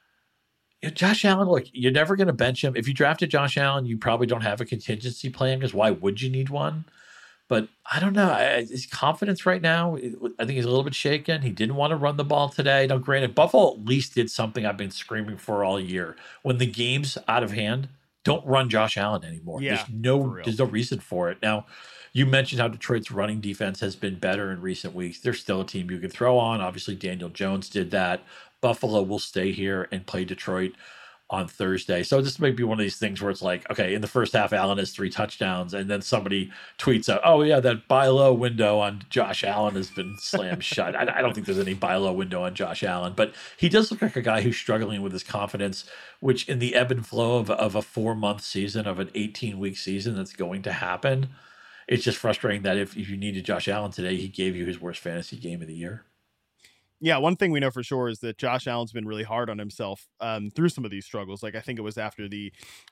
Josh Allen, look, you're never going to bench him. If you drafted Josh Allen, you probably don't have a contingency plan, because why would you need one? But I don't know. His confidence right now, I think he's a little bit shaken. He didn't want to run the ball today. Now, granted, Buffalo at least did something I've been screaming for all year. When the game's out of hand, don't run Josh Allen anymore. Yeah, there's no reason for it. Now, you mentioned how Detroit's running defense has been better in recent weeks. They're still a team you can throw on. Obviously, Daniel Jones did that. Buffalo will stay here and play Detroit on Thursday. So this might be one of these things where it's like, okay, in the first half, Allen has 3 touchdowns, and then somebody tweets out, oh yeah, that buy low window on Josh Allen has been slammed shut. I don't think there's any buy low window on Josh Allen, but he does look like a guy who's struggling with his confidence, which in the ebb and flow of a 4-month season, of an 18-week season that's going to happen, it's just frustrating that if you needed Josh Allen today, he gave you his worst fantasy game of the year. Yeah, one thing we know for sure is that Josh Allen's been really hard on himself through some of these struggles. Like I think it was after the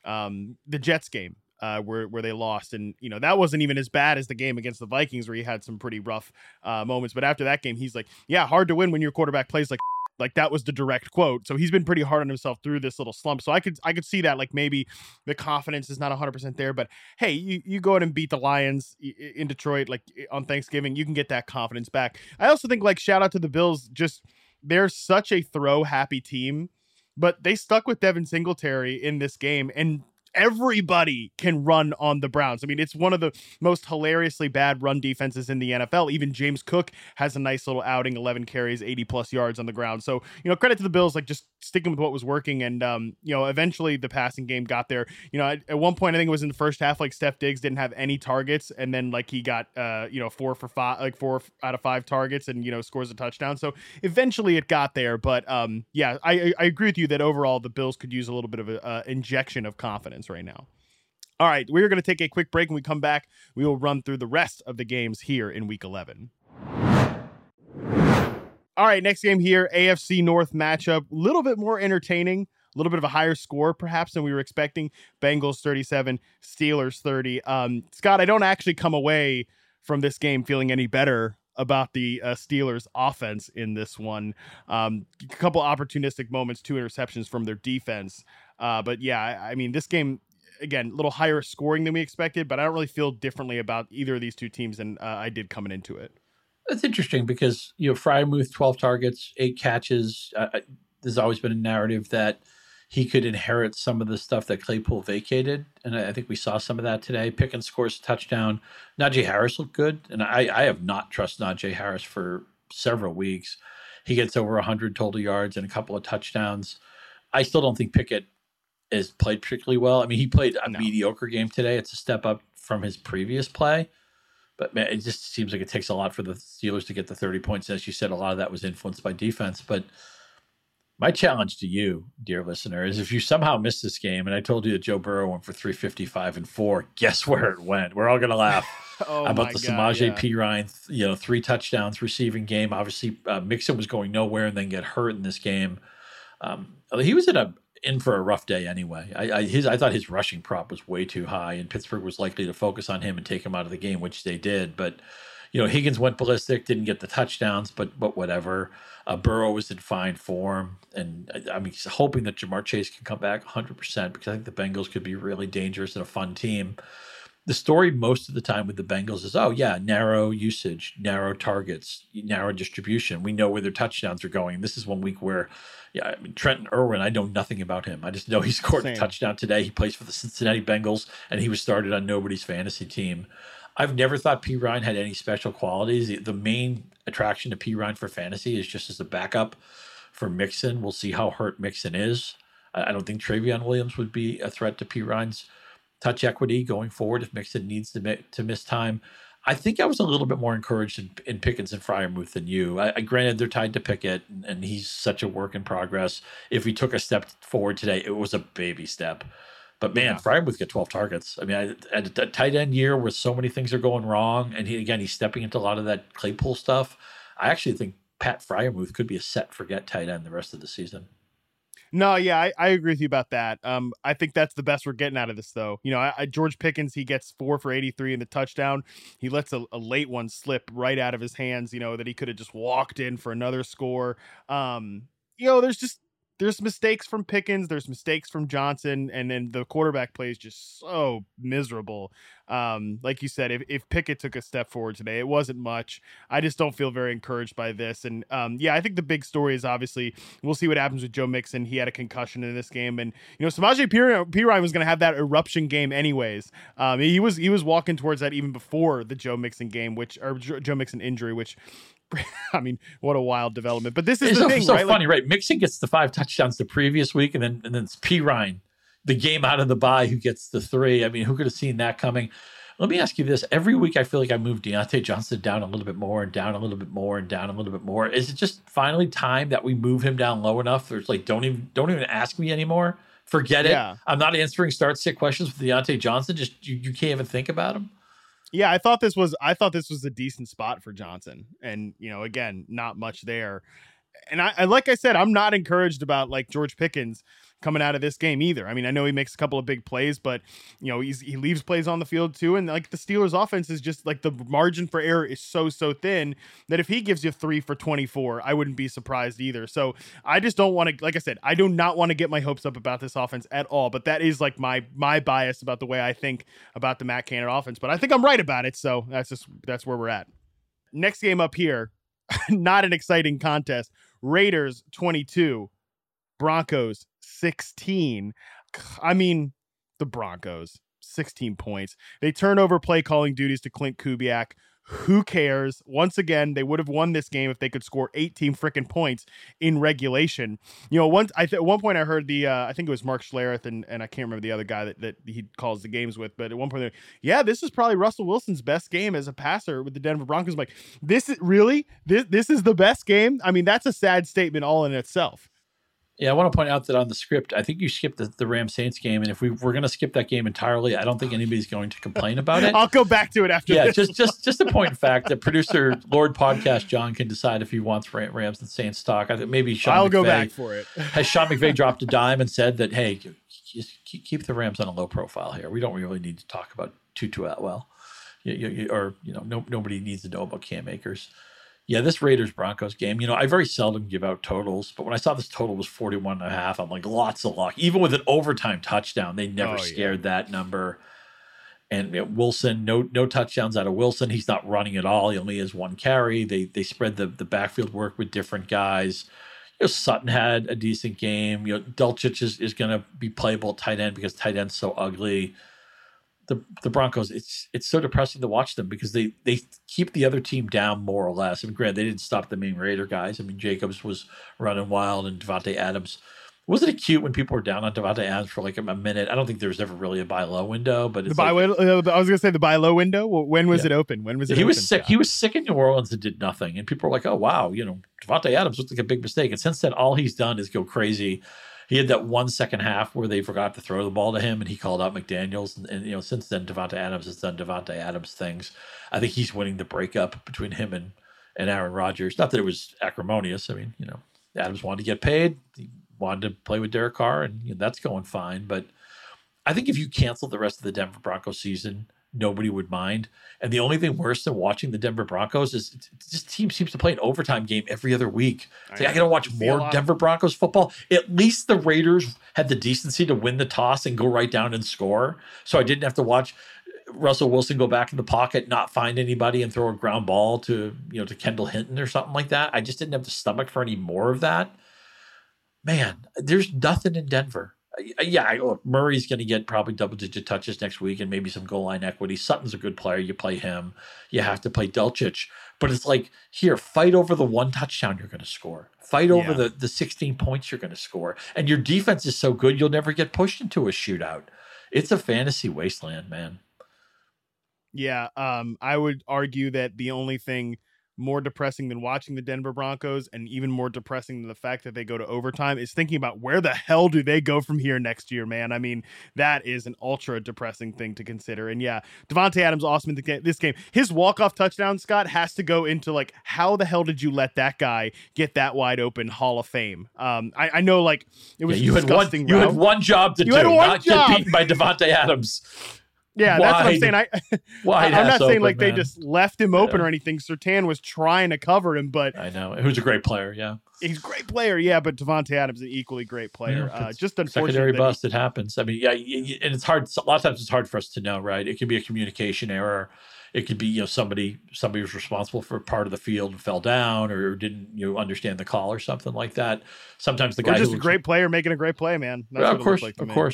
Jets game where they lost, and that wasn't even as bad as the game against the Vikings where he had some pretty rough moments. But after that game, he's like, yeah, hard to win when your quarterback plays like that was the direct quote. So he's been pretty hard on himself through this little slump. So I could see that, like, maybe the confidence is not 100% there, but hey, you go ahead and beat the Lions in Detroit, like on Thanksgiving, you can get that confidence back. I also think, like, shout out to the Bills. Just, they're such a throw happy team, but they stuck with Devin Singletary in this game, and everybody can run on the Browns. I mean, it's one of the most hilariously bad run defenses in the NFL. Even James Cook has a nice little outing, 11 carries, 80 plus yards on the ground. So, credit to the Bills, like just sticking with what was working. And, eventually the passing game got there. At one point, I think it was in the first half, like Steph Diggs didn't have any targets. And then like he got, 4 out of 5 targets and, scores a touchdown. So eventually it got there. But yeah, I agree with you that overall the Bills could use a little bit of a injection of confidence right now. All right, we're going to take a quick break. When we come back, we will run through the rest of the games here in Week 11. All right, next game here, AFC North matchup. A little bit more entertaining, a little bit of a higher score perhaps than we were expecting. Bengals 37, Steelers 30. Scott, I don't actually come away from this game feeling any better about the Steelers offense in this one. A couple opportunistic moments, 2 interceptions from their defense. But yeah, I mean, this game, again, a little higher scoring than we expected, but I don't really feel differently about either of these two teams than I did coming into it. It's interesting because, Freiermuth, 12 targets, 8 catches. There's always been a narrative that he could inherit some of the stuff that Claypool vacated, and I think we saw some of that today. Pickens scores a touchdown. Najee Harris looked good, and I have not trusted Najee Harris for several weeks. He gets over 100 total yards and a couple of touchdowns. I still don't think Pickett has played particularly well. I mean, he played a mediocre game today. It's a step up from his previous play. But man, it just seems like it takes a lot for the Steelers to get the 30 points. As you said, a lot of that was influenced by defense. But my challenge to you, dear listener, is if you somehow missed this game, and I told you that Joe Burrow went for 355 and 4, guess where it went? We're all going to laugh about the Samaje Perine, 3 touchdowns receiving game. Obviously, Mixon was going nowhere and then get hurt in this game. He was in for a rough day anyway. I thought his rushing prop was way too high, and Pittsburgh was likely to focus on him and take him out of the game, which they did. But Higgins went ballistic, didn't get the touchdowns, but whatever. Burrow was in fine form, and I'm hoping that Jamar Chase can come back 100% because I think the Bengals could be really dangerous and a fun team. The story most of the time with the Bengals is, narrow usage, narrow targets, narrow distribution. We know where their touchdowns are going. This is one week where, Trenton Irwin, I know nothing about him. I just know he scored a touchdown today. He plays for the Cincinnati Bengals, and he was started on nobody's fantasy team. I've never thought Perine had any special qualities. The main attraction to Perine for fantasy is just as a backup for Mixon. We'll see how hurt Mixon is. I don't think Travion Williams would be a threat to Perine's touch equity going forward if Mixon needs to miss time. I think I was a little bit more encouraged in Pickens and Freiermuth than you. I granted they're tied to Pickett, and he's such a work in progress. If he took a step forward today, it was a baby step. But man, Freiermuth got 12 targets. I mean, at a tight end year where so many things are going wrong, and he's stepping into a lot of that Claypool stuff. I actually think Pat Freiermuth could be a set forget tight end the rest of the season. No, yeah, I agree with you about that. I think that's the best we're getting out of this, though. You know, George Pickens, he gets 4 for 83 in the touchdown. He lets a late one slip right out of his hands, you know, that he could have just walked in for another score. You know, there's mistakes from Pickens, there's mistakes from Johnson, and then the quarterback play is just so miserable. Like you said, if Pickett took a step forward today, it wasn't much. I just don't feel very encouraged by this. And yeah, I think the big story is obviously we'll see what happens with Joe Mixon. He had a concussion in this game, and you know, Samaje Perine was going to have that eruption game anyways. He was walking towards that even before the Joe Mixon game, Joe Mixon injury, which. I mean, what a wild development! But this is the thing, so right? Funny, right? Mixon gets the 5 touchdowns the previous week, and then it's Perine, the game out of the bye, who gets the 3. I mean, who could have seen that coming? Let me ask you this: every week, I feel like I move Deontay Johnson down a little bit more, and down a little bit more, and down a little bit more. Is it just finally time that we move him down low enough? There's like, don't even ask me anymore. Forget it. Yeah. I'm not answering start-sit questions with Deontay Johnson. Just you can't even think about him. Yeah, I thought this was a decent spot for Johnson, and you know, again, not much there. And I like I said, I'm not encouraged about like George Pickens coming out of this game either. I mean, I know he makes a couple of big plays, but you know, he leaves plays on the field too. And like the Steelers offense is just like the margin for error is so thin that if he gives you 3 for 24, I wouldn't be surprised either. So I just don't want to, like I said, I do not want to get my hopes up about this offense at all, but that is like my bias about the way I think about the Matt Canada offense, but I think I'm right about it. So that's where we're at. Next game up here, not an exciting contest. Raiders 22, Broncos 16. I mean, the Broncos, 16 points. They turn over play calling duties to Clint Kubiak. Who cares? Once again, they would have won this game if they could score 18 freaking points in regulation. You know, at one point I heard I think it was Mark Schlereth and I can't remember the other guy that he calls the games with, but at one point, this is probably Russell Wilson's best game as a passer with the Denver Broncos. I'm like, this is the best game? I mean, that's a sad statement all in itself. Yeah, I want to point out that on the script, I think you skipped the Rams-Saints game, and if we're going to skip that game entirely, I don't think anybody's going to complain about it. I'll go back to it after this. Yeah, just a point of fact that producer Lord Podcast John can decide if he wants Rams and Saints talk. I think maybe Sean McVay, go back for it. Has Sean McVay dropped a dime and said that, hey, just keep the Rams on a low profile here. We don't really need to talk about Tutu Atwell, nobody needs to know about Cam Akers. Yeah, this Raiders-Broncos game, you know, I very seldom give out totals, but when I saw this total was 41.5, I'm like, lots of luck. Even with an overtime touchdown, they never scared that number. And Wilson, no touchdowns out of Wilson. He's not running at all. He only has 1 carry. They spread the backfield work with different guys. You know, Sutton had a decent game. You know, Dulcich is going to be playable at tight end because tight end's so ugly. The Broncos, it's so depressing to watch them because they keep the other team down more or less. I mean, granted, they didn't stop the main Raider guys. I mean, Jacobs was running wild and Devontae Adams. Wasn't it cute when people were down on Devontae Adams for like a minute? I don't think there was ever really a buy low window, but it's I was going to say the buy low window. When was it open? When was it? He was sick. He was sick in New Orleans and did nothing, and people were like, "Oh wow, you know, Devontae Adams looked like a big mistake." And since then, all he's done is go crazy. He had that 1 second half where they forgot to throw the ball to him, and he called out McDaniels. And you know, since then, Devontae Adams has done Devontae Adams things. I think he's winning the breakup between him and Aaron Rodgers. Not that it was acrimonious. I mean, you know, Adams wanted to get paid. He wanted to play with Derek Carr, and you know, that's going fine. But I think if you cancel the rest of the Denver Broncos season, nobody would mind. And the only thing worse than watching the Denver Broncos is this team seems to play an overtime game every other week. I got to watch more Denver Broncos football. At least the Raiders had the decency to win the toss and go right down and score. So I didn't have to watch Russell Wilson go back in the pocket, not find anybody, and throw a ground ball to Kendall Hinton or something like that. I just didn't have the stomach for any more of that. Man, there's nothing in Denver. Yeah, Murray's going to get probably double-digit touches next week and maybe some goal line equity. Sutton's a good player. You play him. You have to play Dulcich. But it's like, here, fight over the 1 touchdown you're going to score. Fight over the 16 points you're going to score. And your defense is so good, you'll never get pushed into a shootout. It's a fantasy wasteland, man. Yeah, I would argue that the only thing more depressing than watching the Denver Broncos, and even more depressing than the fact that they go to overtime, is thinking about where the hell do they go from here next year, man. I mean, that is an ultra depressing thing to consider. And yeah, Devontae Adams, awesome in this game. His walk-off touchdown, Scott, has to go into like, how the hell did you let that guy get that wide open Hall of Fame? I know, like, it was disgusting. You had one job to do, not get beaten by Devontae Adams. Yeah, that's what I'm saying. I'm not saying like man. they just left him open or anything. Surtain was trying to cover him, but I know. Who's a great player, yeah. He's a great player, yeah, but Devontae Adams is an equally great player. Just unfortunate. Secondary bust, it happens. I mean, yeah, and it's hard. A lot of times it's hard for us to know, right? It could be a communication error. It could be, somebody was responsible for part of the field and fell down, or didn't understand the call or something like that. Sometimes the guy just a great player making a great play, man. That's of course.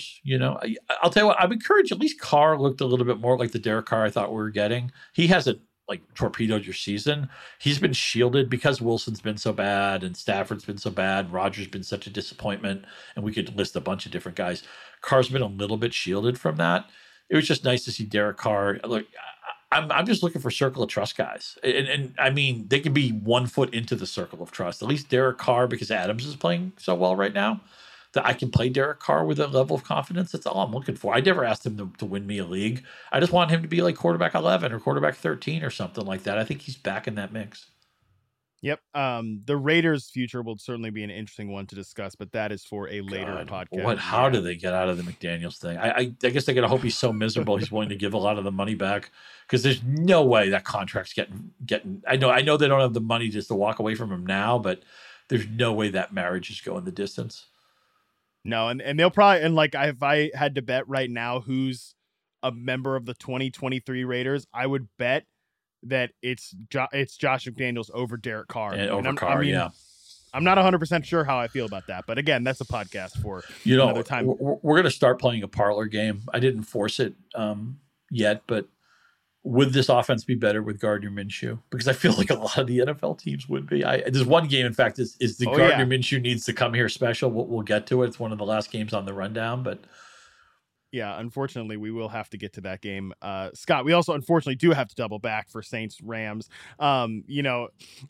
I'll tell you what. I'm encouraged. At least Carr looked a little bit more like the Derek Carr I thought we were getting. He hasn't like torpedoed your season. He's been shielded because Wilson's been so bad and Stafford's been so bad. Rodgers been such a disappointment, and we could list a bunch of different guys. Carr's been a little bit shielded from that. It was just nice to see Derek Carr. Look, I'm just looking for circle of trust guys. And I mean, they can be 1 foot into the circle of trust. At least Derek Carr, because Adams is playing so well right now, that I can play Derek Carr with a level of confidence. That's all I'm looking for. I never asked him to win me a league. I just want him to be like quarterback 11 or quarterback 13 or something like that. I think he's back in that mix. Yep. The Raiders' future will certainly be an interesting one to discuss, but that is for a later podcast. How do they get out of the McDaniels thing? I guess they got to hope he's so miserable he's willing to give a lot of the money back, because there's no way that contract's getting. I know they don't have the money just to walk away from him now, but there's no way that marriage is going the distance. No, and they'll probably, and like if I had to bet right now who's a member of the 2023 Raiders, I would bet that it's Josh McDaniels over Derek Carr. And Carr, yeah. I'm not 100% sure how I feel about that, but again, that's a podcast for another time. We're going to start playing a parlor game. I didn't force it yet, but would this offense be better with Gardner Minshew? Because I feel like a lot of the NFL teams would be. There's one game, in fact, is the Gardner Minshew needs to come here special. We'll get to it. It's one of the last games on the rundown, but yeah, unfortunately, we will have to get to that game. Scott, we also unfortunately do have to double back for Saints-Rams. The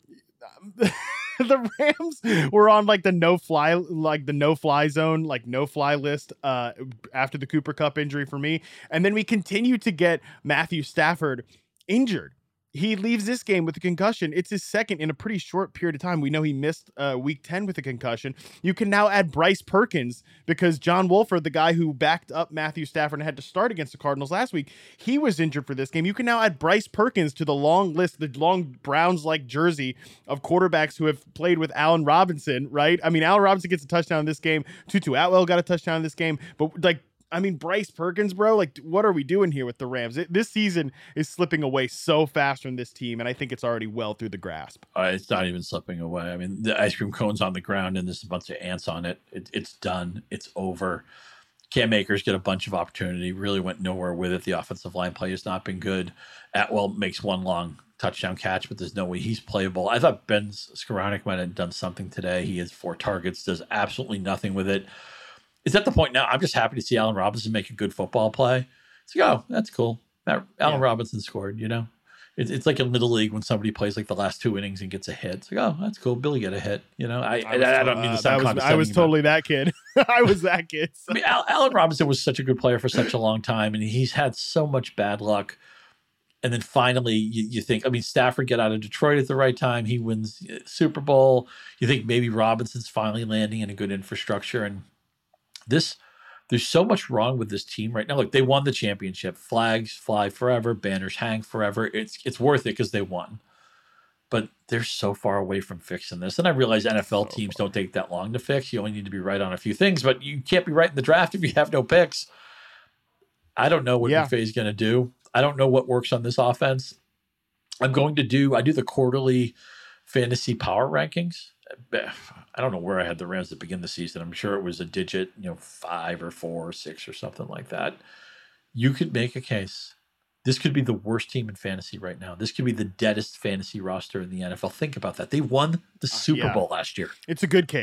Rams were on like the no-fly zone, like no-fly list after the Cooper Kupp injury for me. And then we continue to get Matthew Stafford injured. He leaves this game with a concussion. It's his second in a pretty short period of time. We know he missed week 10 with a concussion. You can now add Bryce Perkins, because John Wolford, the guy who backed up Matthew Stafford and had to start against the Cardinals last week, he was injured for this game. You can now add Bryce Perkins to the long list, the long Browns-like jersey of quarterbacks who have played with Allen Robinson, right? I mean, Allen Robinson gets a touchdown in this game. Tutu Atwell got a touchdown in this game. But Bryce Perkins, bro, like, what are we doing here with the Rams? This season is slipping away so fast from this team, and I think it's already well through the grasp. It's not even slipping away. I mean, the ice cream cone's on the ground, and there's a bunch of ants on it. It's done. It's over. Cam Akers get a bunch of opportunity, really went nowhere with it. The offensive line play has not been good. Atwell makes one long touchdown catch, but there's no way he's playable. I thought Ben Skowronek might have done something today. He has 4 targets, does absolutely nothing with it. It's at the point now, I'm just happy to see Allen Robinson make a good football play. It's like, oh, that's cool. Allen Robinson scored, It's like in Little League when somebody plays like the last 2 innings and gets a hit. It's like, oh, that's cool. Billy get a hit. I don't mean to sound condescending. I was totally that kid. I was that kid. So. I mean, Allen Robinson was such a good player for such a long time, and he's had so much bad luck. And then finally, you think, Stafford get out of Detroit at the right time. He wins Super Bowl. You think maybe Robinson's finally landing in a good infrastructure, and there's so much wrong with this team right now. Look, they won the championship. Flags fly forever. Banners hang forever. It's worth it because they won. But they're so far away from fixing this. And I realize NFL teams don't take that long to fix. You only need to be right on a few things, but you can't be right in the draft if you have no picks. I don't know what McVay's going to do. I don't know what works on this offense. I do the quarterly fantasy power rankings. I don't know where I had the Rams to begin the season. I'm sure it was a digit, 5 or 4 or 6 or something like that. You could make a case. This could be the worst team in fantasy right now. This could be the deadest fantasy roster in the NFL. Think about that. They won the Super Bowl last year. It's a good case.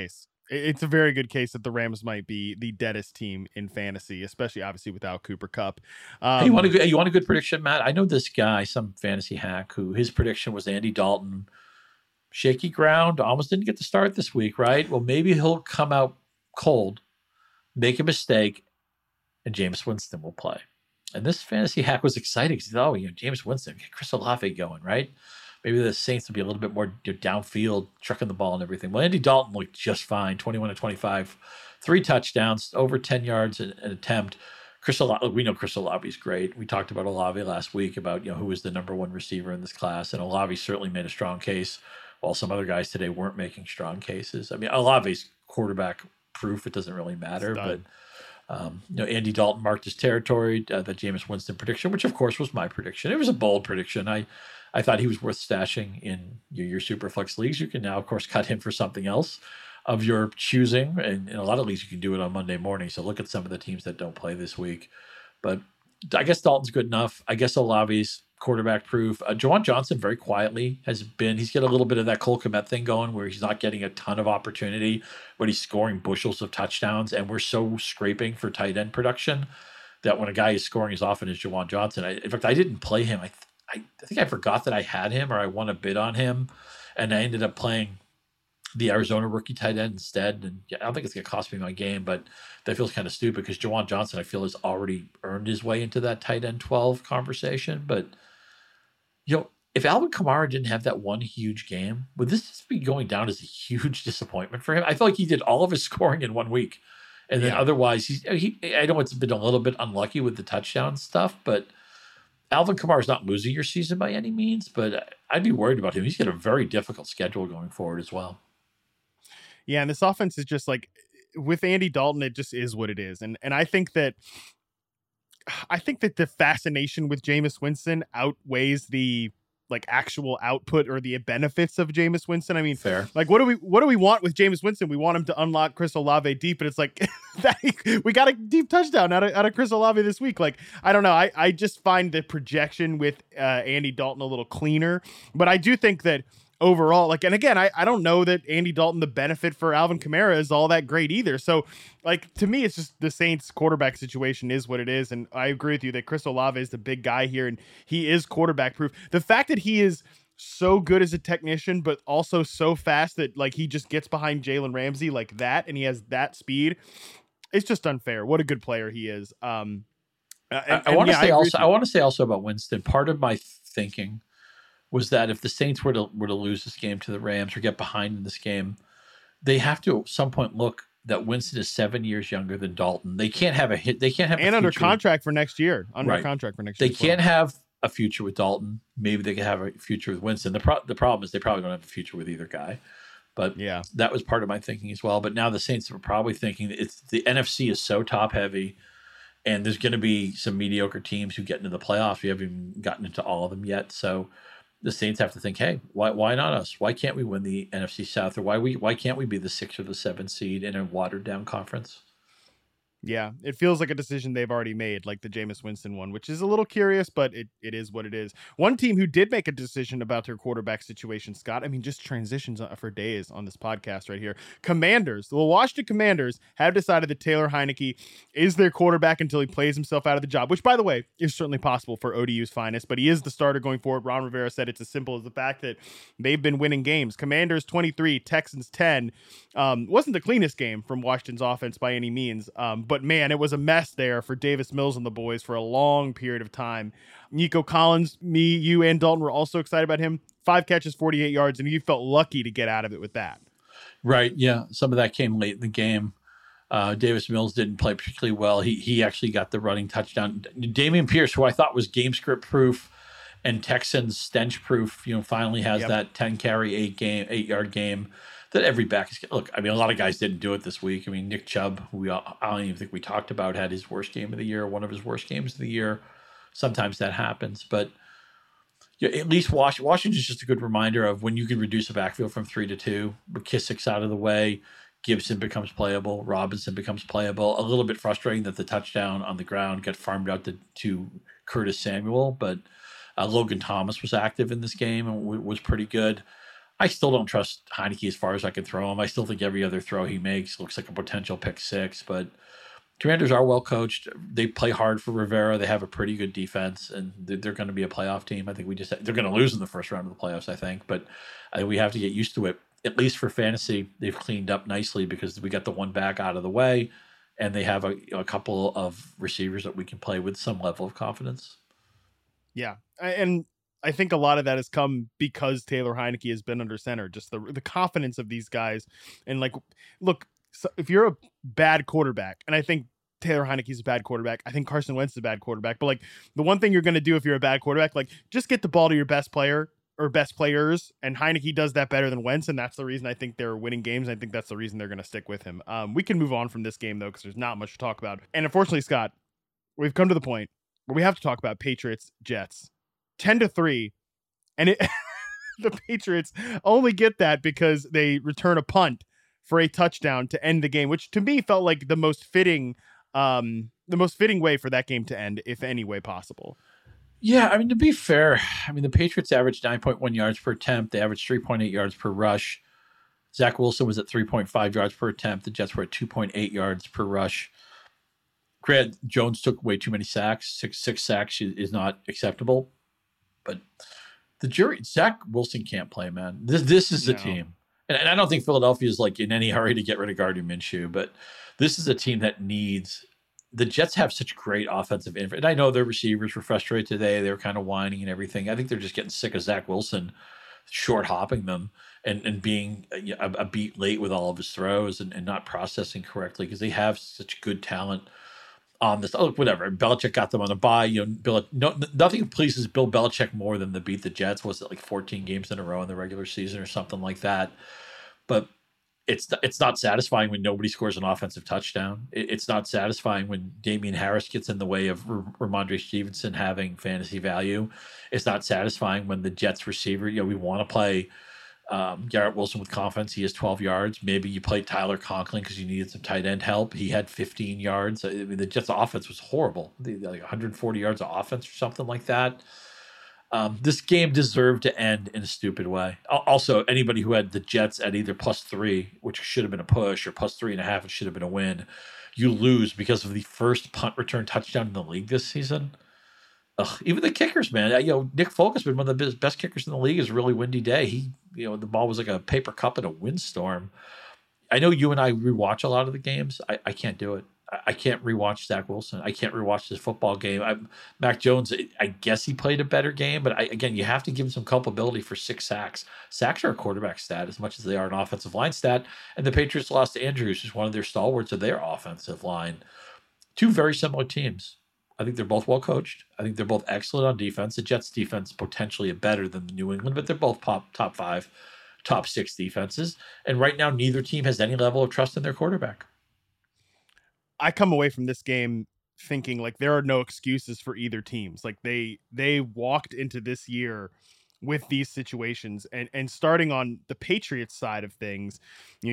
It's a very good case that the Rams might be the deadest team in fantasy, especially obviously without Cooper Kupp. Hey, you want a good prediction, Matt? I know this guy, some fantasy hack, who his prediction was Andy Dalton. Shaky ground, almost didn't get the start this week, right? Well, maybe he'll come out cold, make a mistake, and Jameis Winston will play. And this fantasy hack was exciting because he thought, Jameis Winston, get Chris Olave going, right? Maybe the Saints will be a little bit more downfield, trucking the ball and everything. Well, Andy Dalton looked just fine, 21 to 25, 3 touchdowns, over 10 yards an attempt. Chris Olave, we know Chris Olave is great. We talked about Olave last week about who was the number 1 receiver in this class, and Olave certainly made a strong case, while some other guys today weren't making strong cases. I mean, Olave's quarterback proof. It doesn't really matter, but Andy Dalton marked his territory. The Jameis Winston prediction, which of course was my prediction. It was a bold prediction. I thought he was worth stashing in your Superflex leagues. You can now, of course, cut him for something else of your choosing. And in a lot of leagues, you can do it on Monday morning. So look at some of the teams that don't play this week. But I guess Dalton's good enough. I guess Olave's quarterback proof. Juwan Johnson very quietly he's got a little bit of that Cole Kmet thing going where he's not getting a ton of opportunity, but he's scoring bushels of touchdowns. And we're so scraping for tight end production that when a guy is scoring as often as Juwan Johnson, in fact, I didn't play him. I think I forgot that I had him or I won a bid on him, and I ended up playing the Arizona rookie tight end instead. And I don't think it's going to cost me my game, but that feels kind of stupid because Juwan Johnson, I feel, has already earned his way into that tight end 12 conversation. But, if Alvin Kamara didn't have that one huge game, would this just be going down as a huge disappointment for him? I feel like he did all of his scoring in 1 week. And then otherwise, I know it's been a little bit unlucky with the touchdown stuff, but Alvin Kamara is not losing your season by any means, but I'd be worried about him. He's got a very difficult schedule going forward as well. Yeah, and this offense is just like, with Andy Dalton, it just is what it is. And I think that the fascination with Jameis Winston outweighs the actual output or the benefits of Jameis Winston. I mean, fair. What do we want with Jameis Winston? We want him to unlock Chris Olave deep, but it's like we got a deep touchdown out of Chris Olave this week. I don't know. I just find the projection with Andy Dalton a little cleaner, but I do think that overall, and again, I don't know that Andy Dalton, the benefit for Alvin Kamara is all that great either. So, to me, it's just the Saints quarterback situation is what it is. And I agree with you that Chris Olave is the big guy here, and he is quarterback proof. The fact that he is so good as a technician, but also so fast that he just gets behind Jalen Ramsey like that, and he has that speed, it's just unfair. What a good player he is. I want to say also about Winston, part of my thinking was that if the Saints were to lose this game to the Rams or get behind in this game, they have to at some point look that Winston is 7 years younger than Dalton. They can't have a hit. They can't have and under contract for next year. Contract for next year. They can't have a future with Dalton. Maybe they could have a future with Winston. The problem is they probably don't have a future with either guy. But yeah, that was part of my thinking as well. But now the Saints are probably thinking that the NFC is so top heavy, and there's going to be some mediocre teams who get into the playoffs. We haven't even gotten into all of them yet. So the Saints have to think, hey, why not us? Why can't we win the NFC South? Or why can't we be the 6th or the 7th seed in a watered down conference? Yeah, it feels like a decision they've already made, like the Jameis Winston one, which is a little curious, but it is what it is. One team who did make a decision about their quarterback situation, Scott, I mean, just transitions for days on this podcast right here. Commanders, the Washington Commanders have decided that Taylor Heineke is their quarterback until he plays himself out of the job, which, by the way, is certainly possible for ODU's finest, but he is the starter going forward. Ron Rivera said it's as simple as the fact that they've been winning games. Commanders 23, Texans 10. Wasn't the cleanest game from Washington's offense by any means, but man, it was a mess there for Davis Mills and the boys for a long period of time. Nico Collins, me, you, and Dalton were also excited about him. 5 catches, 48 yards, and you felt lucky to get out of it with that. Right, yeah. Some of that came late in the game. Davis Mills didn't play particularly well. He actually got the running touchdown. Dameon Pierce, who I thought was game script proof and Texans stench proof, finally has that 10-carry, 8-yard game that every back is. Look, I mean, a lot of guys didn't do it this week. I mean, Nick Chubb, who I don't even think we talked about, had his worst game of the year, one of his worst games of the year. Sometimes that happens, but at least Washington's just a good reminder of when you can reduce a backfield from 3 to 2. McKissick's out of the way. Gibson becomes playable. Robinson becomes playable. A little bit frustrating that the touchdown on the ground got farmed out to Curtis Samuel, but Logan Thomas was active in this game and was pretty good. I still don't trust Heineke as far as I can throw him. I still think every other throw he makes looks like a potential pick six, but Commanders are well coached. They play hard for Rivera. They have a pretty good defense, and they're going to be a playoff team. I think they're going to lose in the first round of the playoffs, I think, but we have to get used to it. At least for fantasy, they've cleaned up nicely because we got the one back out of the way, and they have a couple of receivers that we can play with some level of confidence. Yeah, and I think a lot of that has come because Taylor Heineke has been under center. Just the confidence of these guys, and like, look. So if you're a bad quarterback, and I think Taylor Heineke's a bad quarterback, I think Carson Wentz is a bad quarterback, but like the one thing you're going to do if you're a bad quarterback, like just get the ball to your best player or best players, and Heineke does that better than Wentz, and that's the reason I think they're winning games. I think that's the reason they're going to stick with him. We can move on from this game, though, because there's not much to talk about. And unfortunately, Scott, we've come to the point where we have to talk about Patriots-Jets. 10-3, and the Patriots only get that because they return a punt for a touchdown to end the game, which to me felt like the most fitting way for that game to end, if any way possible. Yeah, I mean, to be fair, the Patriots averaged 9.1 yards per attempt. They averaged 3.8 yards per rush. Zach Wilson was at 3.5 yards per attempt. The Jets were at 2.8 yards per rush. Grant Jones took way too many sacks. Six sacks is not acceptable. But Zach Wilson can't play, man. This is the team. And I don't think Philadelphia is like in any hurry to get rid of Gardner Minshew, but this is a team that needs. The Jets have such great offensive info, and I know their receivers were frustrated today. They were kind of whining and everything. I think they're just getting sick of Zach Wilson short hopping them and being a beat late with all of his throws and not processing correctly because they have such good talent on this. Oh, whatever. Belichick got them on the bye. Nothing pleases Bill Belichick more than to beat the Jets. Was it like 14 games in a row in the regular season or something like that? But it's not satisfying when nobody scores an offensive touchdown. It's not satisfying when Damian Harris gets in the way of Ramondre Stevenson having fantasy value. It's not satisfying when the Jets receiver, we want to play Garrett Wilson with confidence. He has 12 yards. Maybe you played Tyler Conklin because you needed some tight end help. He had 15 yards. The Jets' offense was horrible. Like 140 yards of offense or something like that. This game deserved to end in a stupid way. Also, anybody who had the Jets at either +3, which should have been a push, or +3.5, it should have been a win, you lose because of the first punt return touchdown in the league this season. Even the kickers, man. Nick Folk has been one of the best kickers in the league. It's a really windy day. The ball was like a paper cup in a windstorm. I know you and I rewatch a lot of the games. I can't do it. I can't rewatch Zach Wilson. I can't rewatch this football game. Mac Jones, I guess he played a better game, but again, you have to give him some culpability for 6 sacks. Sacks are a quarterback stat as much as they are an offensive line stat, and the Patriots lost to Andrews, who's one of their stalwarts of their offensive line. Two very similar teams. I think they're both well coached. I think they're both excellent on defense. The Jets' defense potentially better than the New England, but they're both top 5, top 6 defenses. And right now, neither team has any level of trust in their quarterback. I come away from this game thinking like there are no excuses for either teams. Like they walked into this year with these situations, and starting on the Patriots side of things,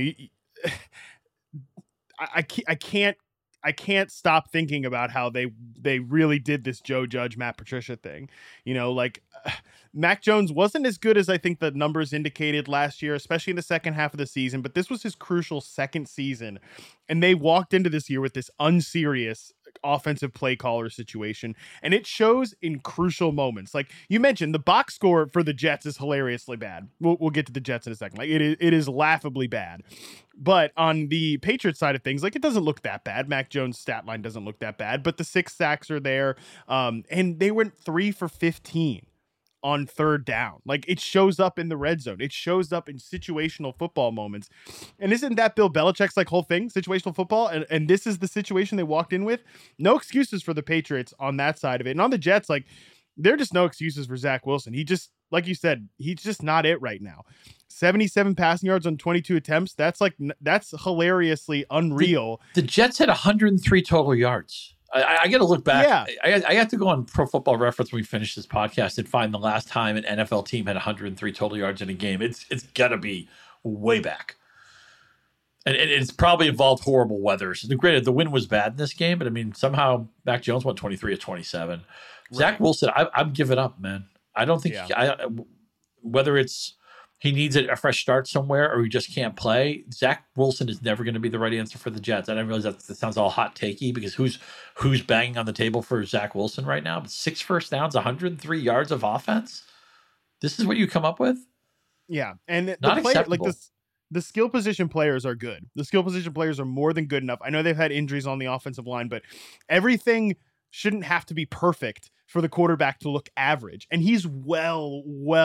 I can't stop thinking about how they really did this Joe Judge, Matt Patricia thing. Mac Jones wasn't as good as I think the numbers indicated last year, especially in the second half of the season, but this was his crucial second season. And they walked into this year with this unserious offensive play caller situation, and it shows in crucial moments. Like you mentioned, the box score for the Jets is hilariously bad. We'll get to the Jets in a second. Like it is laughably bad. But on the Patriots side of things, like it doesn't look that bad. Mac Jones' stat line doesn't look that bad, but the 6 sacks are there. And they went 3 for 15 on third down. Like it shows up in the red zone. It shows up in situational football moments. And isn't that Bill Belichick's like whole thing, situational football? And this is the situation they walked in with. No excuses for the Patriots on that side of it. And on the Jets, like there are just no excuses for Zach Wilson. He just, like you said, he's just not it right now. 77 passing yards on 22 attempts. That's hilariously unreal. The Jets had 103 total yards. I got to look back. Yeah. I have to go on Pro Football Reference when we finish this podcast and find the last time an NFL team had 103 total yards in a game. It's got to be way back. And it's probably involved horrible weather. So granted, the wind was bad in this game, but I mean, somehow Mac Jones went 23 of 27. Right. Zach Wilson, I'm giving up, man. I don't think whether it's he needs a fresh start somewhere, or he just can't play, Zach Wilson is never going to be the right answer for the Jets. I didn't realize that sounds all hot takey, because who's banging on the table for Zach Wilson right now? But 6 first downs, 103 yards of offense. This is what you come up with? Yeah, and Not acceptable. like the skill position players are good. The skill position players are more than good enough. I know they've had injuries on the offensive line, but everything shouldn't have to be perfect for the quarterback to look average. And he's well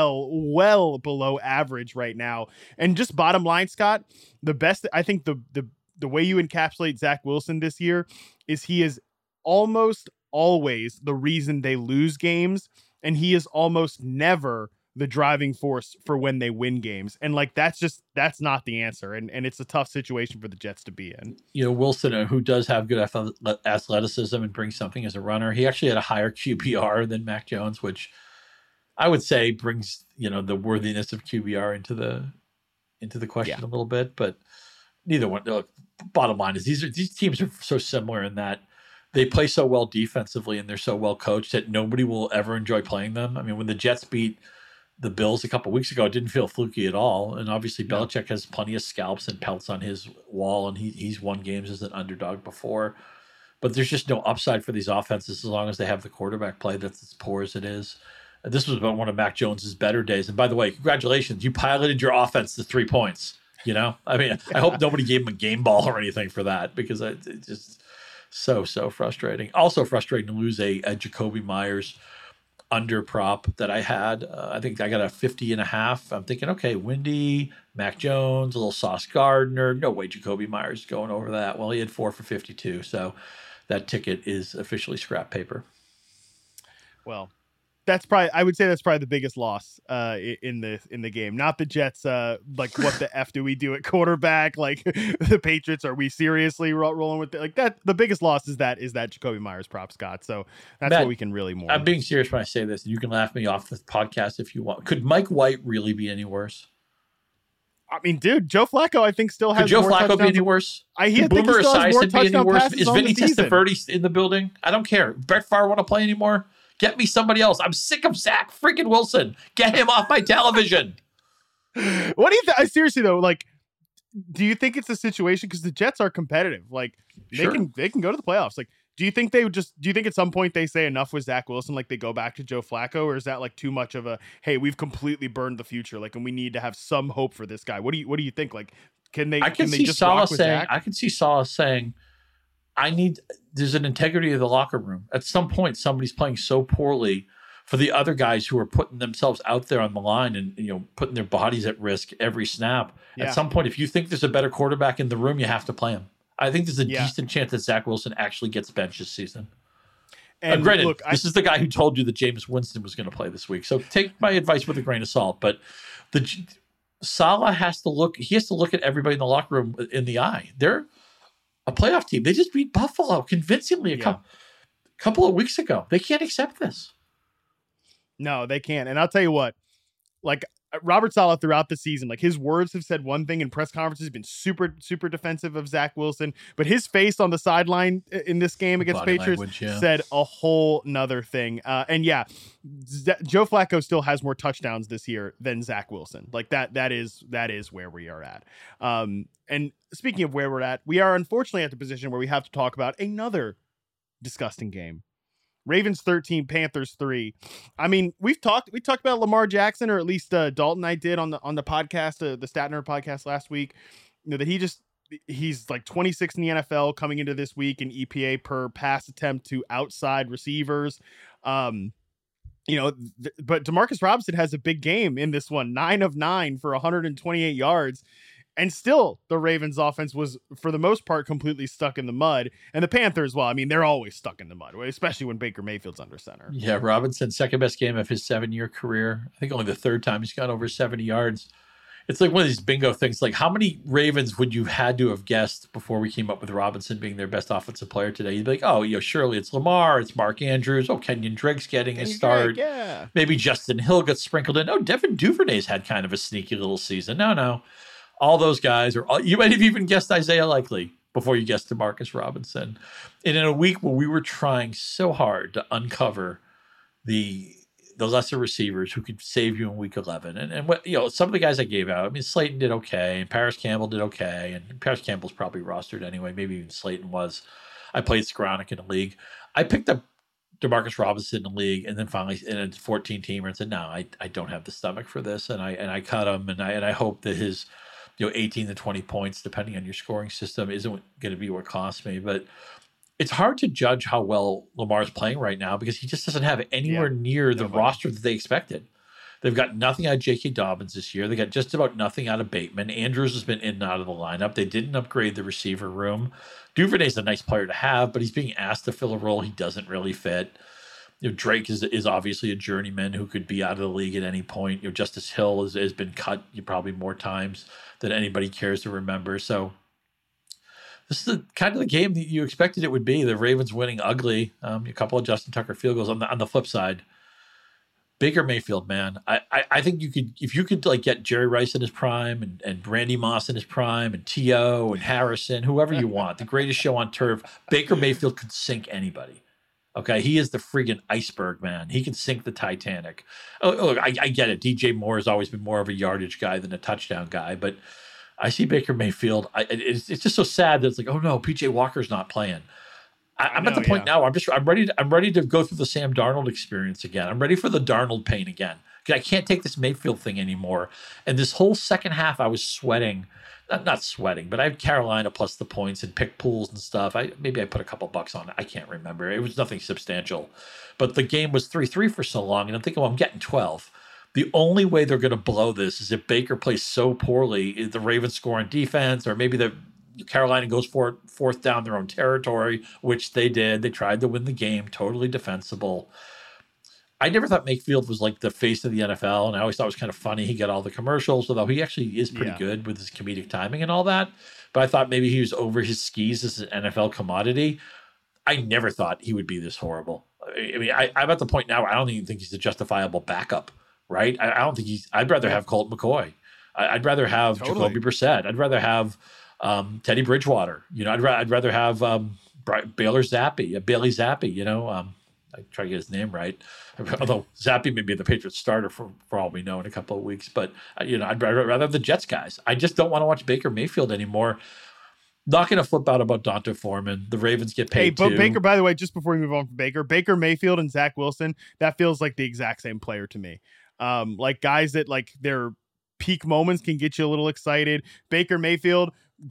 below average right now. And just bottom line, Scott, the best, I think the way you encapsulate Zach Wilson this year is he is almost always the reason they lose games. And he is almost never the driving force for when they win games. And like, that's not the answer. And it's a tough situation for the Jets to be in. You know, Wilson, who does have good athleticism and brings something as a runner, he actually had a higher QBR than Mac Jones, which I would say brings, you know, the worthiness of QBR into the question a little bit. But neither one, bottom line is these teams are so similar in that they play so well defensively and they're so well coached that nobody will ever enjoy playing them. I mean, when the Jets beat the Bills a couple of weeks ago, it didn't feel fluky at all. And obviously Belichick has plenty of scalps and pelts on his wall, and he's won games as an underdog before. But there's just no upside for these offenses as long as they have the quarterback play that's as poor as it is. This was one of Mac Jones's better days. And by the way, congratulations. You piloted your offense to 3 points. You know, I mean, I hope nobody gave him a game ball or anything for that, because it's just so frustrating. Also frustrating to lose a Jacoby Myers under prop that I had. I think I got a 50.5. I'm thinking, okay, Windy, Mac Jones, a little Sauce Gardner. No way Jacoby Myers is going over that. Well, he had 4 for 52. So that ticket is officially scrap paper. Well, I would say that's probably the biggest loss in the game. Not the Jets. Like, what the F do we do at quarterback? Like, the Patriots, are we seriously rolling with it? Like, that the biggest loss is that Jacoby Myers prop, Scott. So that's Matt, what we can really mourn. I'm being serious when I say this, and you can laugh me off the podcast if you want. Could Mike White really be any worse? I mean, dude, Joe Flacco, I think, still has. Could Joe more Flacco touchdowns. be any worse? Could Boomer Esiason be any worse? Is Vinny season. Testaverde in the building? I don't care. Brett Favre want to play anymore? Get me somebody else. I'm sick of Zach freaking Wilson. Get him off my television. What do you think? Seriously though, like, do you think it's a situation, because the Jets are competitive? Like, they can go to the playoffs. Like, do you think at some point they say enough with Zach Wilson, like they go back to Joe Flacco, or is that like too much of a, hey, we've completely burned the future, like, and we need to have some hope for this guy? What do you think? Like, can they just rock with Zach? I can see Saleh saying, there's an integrity of the locker room. At some point, somebody's playing so poorly for the other guys who are putting themselves out there on the line and, you know, putting their bodies at risk every snap. Yeah. At some point, if you think there's a better quarterback in the room, you have to play him. I think there's a decent chance that Zach Wilson actually gets benched this season. And granted, look, this is the guy who told you that Jameis Winston was going to play this week. So take my advice with a grain of salt. But Saleh has to look at everybody in the locker room in the eye. They're a playoff team. They just beat Buffalo convincingly a couple of weeks ago. They can't accept this. No, they can't. And I'll tell you what, like, Robert Saleh throughout the season, like, his words have said one thing in press conferences, been super, super defensive of Zach Wilson, but his face on the sideline in this game against Patriots said a whole nother thing. Joe Flacco still has more touchdowns this year than Zach Wilson. Like, that is where we are at. And speaking of where we're at, we are unfortunately at the position where we have to talk about another disgusting game. Ravens 13, Panthers 3. I mean, we talked about Lamar Jackson, or at least Dalton and I did on the podcast, the Statner podcast last week, you know, that he's like 26 in the NFL coming into this week in EPA per pass attempt to outside receivers. You know, but Demarcus Robinson has a big game in this one, 9 of 9 for 128 yards. And still, the Ravens offense was, for the most part, completely stuck in the mud. And the Panthers, well, I mean, they're always stuck in the mud, especially when Baker Mayfield's under center. Yeah, Robinson's second best game of his 7-year career. I think only the third time he's gone over 70 yards. It's like one of these bingo things. Like, how many Ravens would you had to have guessed before we came up with Robinson being their best offensive player today? You'd be like, oh, you know, surely it's Lamar, it's Mark Andrews. Oh, Kenyon Drake's getting a start. Yeah. Maybe Justin Hill gets sprinkled in. Oh, Devin Duvernay's had kind of a sneaky little season. No. All those guys, you might have even guessed Isaiah Likely before you guessed Demarcus Robinson. And in a week where we were trying so hard to uncover the the lesser receivers who could save you in week 11. And what, some of the guys I gave out, I mean, Slayton did okay, and Paris Campbell did okay, and Paris Campbell's probably rostered anyway. Maybe even Slayton was. I played Skowronek in the league. I picked up Demarcus Robinson in the league, and then finally in a 14-teamer and said, no, I don't have the stomach for this, and I cut him, and I hope that his 18 to 20 points, depending on your scoring system, isn't going to be what cost me. But it's hard to judge how well Lamar's playing right now because he just doesn't have anywhere near the roster that they expected. They've got nothing out of J.K. Dobbins this year. They got just about nothing out of Bateman. Andrews has been in and out of the lineup. They didn't upgrade the receiver room. Duvernay's a nice player to have, but he's being asked to fill a role he doesn't really fit. Drake is obviously a journeyman who could be out of the league at any point. Justice Hill has been cut probably more times than anybody cares to remember. So this is the kind of the game that you expected it would be. The Ravens winning ugly. A couple of Justin Tucker field goals. On the flip side, Baker Mayfield, man, I think if you could like get Jerry Rice in his prime and Randy Moss in his prime and T.O. and Harrison, whoever you want, the greatest show on turf, Baker Mayfield could sink anybody. Okay, he is the friggin' iceberg, man. He can sink the Titanic. Oh, look, I get it. DJ Moore has always been more of a yardage guy than a touchdown guy, but I see Baker Mayfield. It's just so sad that it's like, oh no, PJ Walker's not playing. I'm at the point now. I'm ready to go through the Sam Darnold experience again. I'm ready for the Darnold pain again. I can't take this Mayfield thing anymore. And this whole second half, I was sweating. Not sweating, but I had Carolina plus the points and pick pools and stuff. Maybe I put a couple bucks on it. I can't remember. It was nothing substantial. But the game was 3-3 for so long, and I'm thinking, well, I'm getting 12. The only way they're going to blow this is if Baker plays so poorly, the Ravens score on defense, or maybe the Carolina goes for it fourth down their own territory, which they did. They tried to win the game, totally defensible. I never thought Mayfield was like the face of the NFL, and I always thought it was kind of funny. He got all the commercials, although he actually is pretty good with his comedic timing and all that. But I thought maybe he was over his skis as an NFL commodity. I never thought he would be this horrible. I mean, I'm at the point now where I don't even think he's a justifiable backup, right? I don't think I'd rather have Colt McCoy. I'd rather have Jacoby Brissett. I'd rather have Teddy Bridgewater. I'd rather have Bailey Zappi. I try to get his name right. Although Zappi may be the Patriots starter for all we know in a couple of weeks. But, I'd rather have the Jets guys. I just don't want to watch Baker Mayfield anymore. Not going to flip out about D'Onta Foreman. The Ravens get paid too. Baker, by the way, just before we move on from Baker Mayfield and Zach Wilson, that feels like the exact same player to me. Like guys that like their peak moments can get you a little excited. Baker Mayfield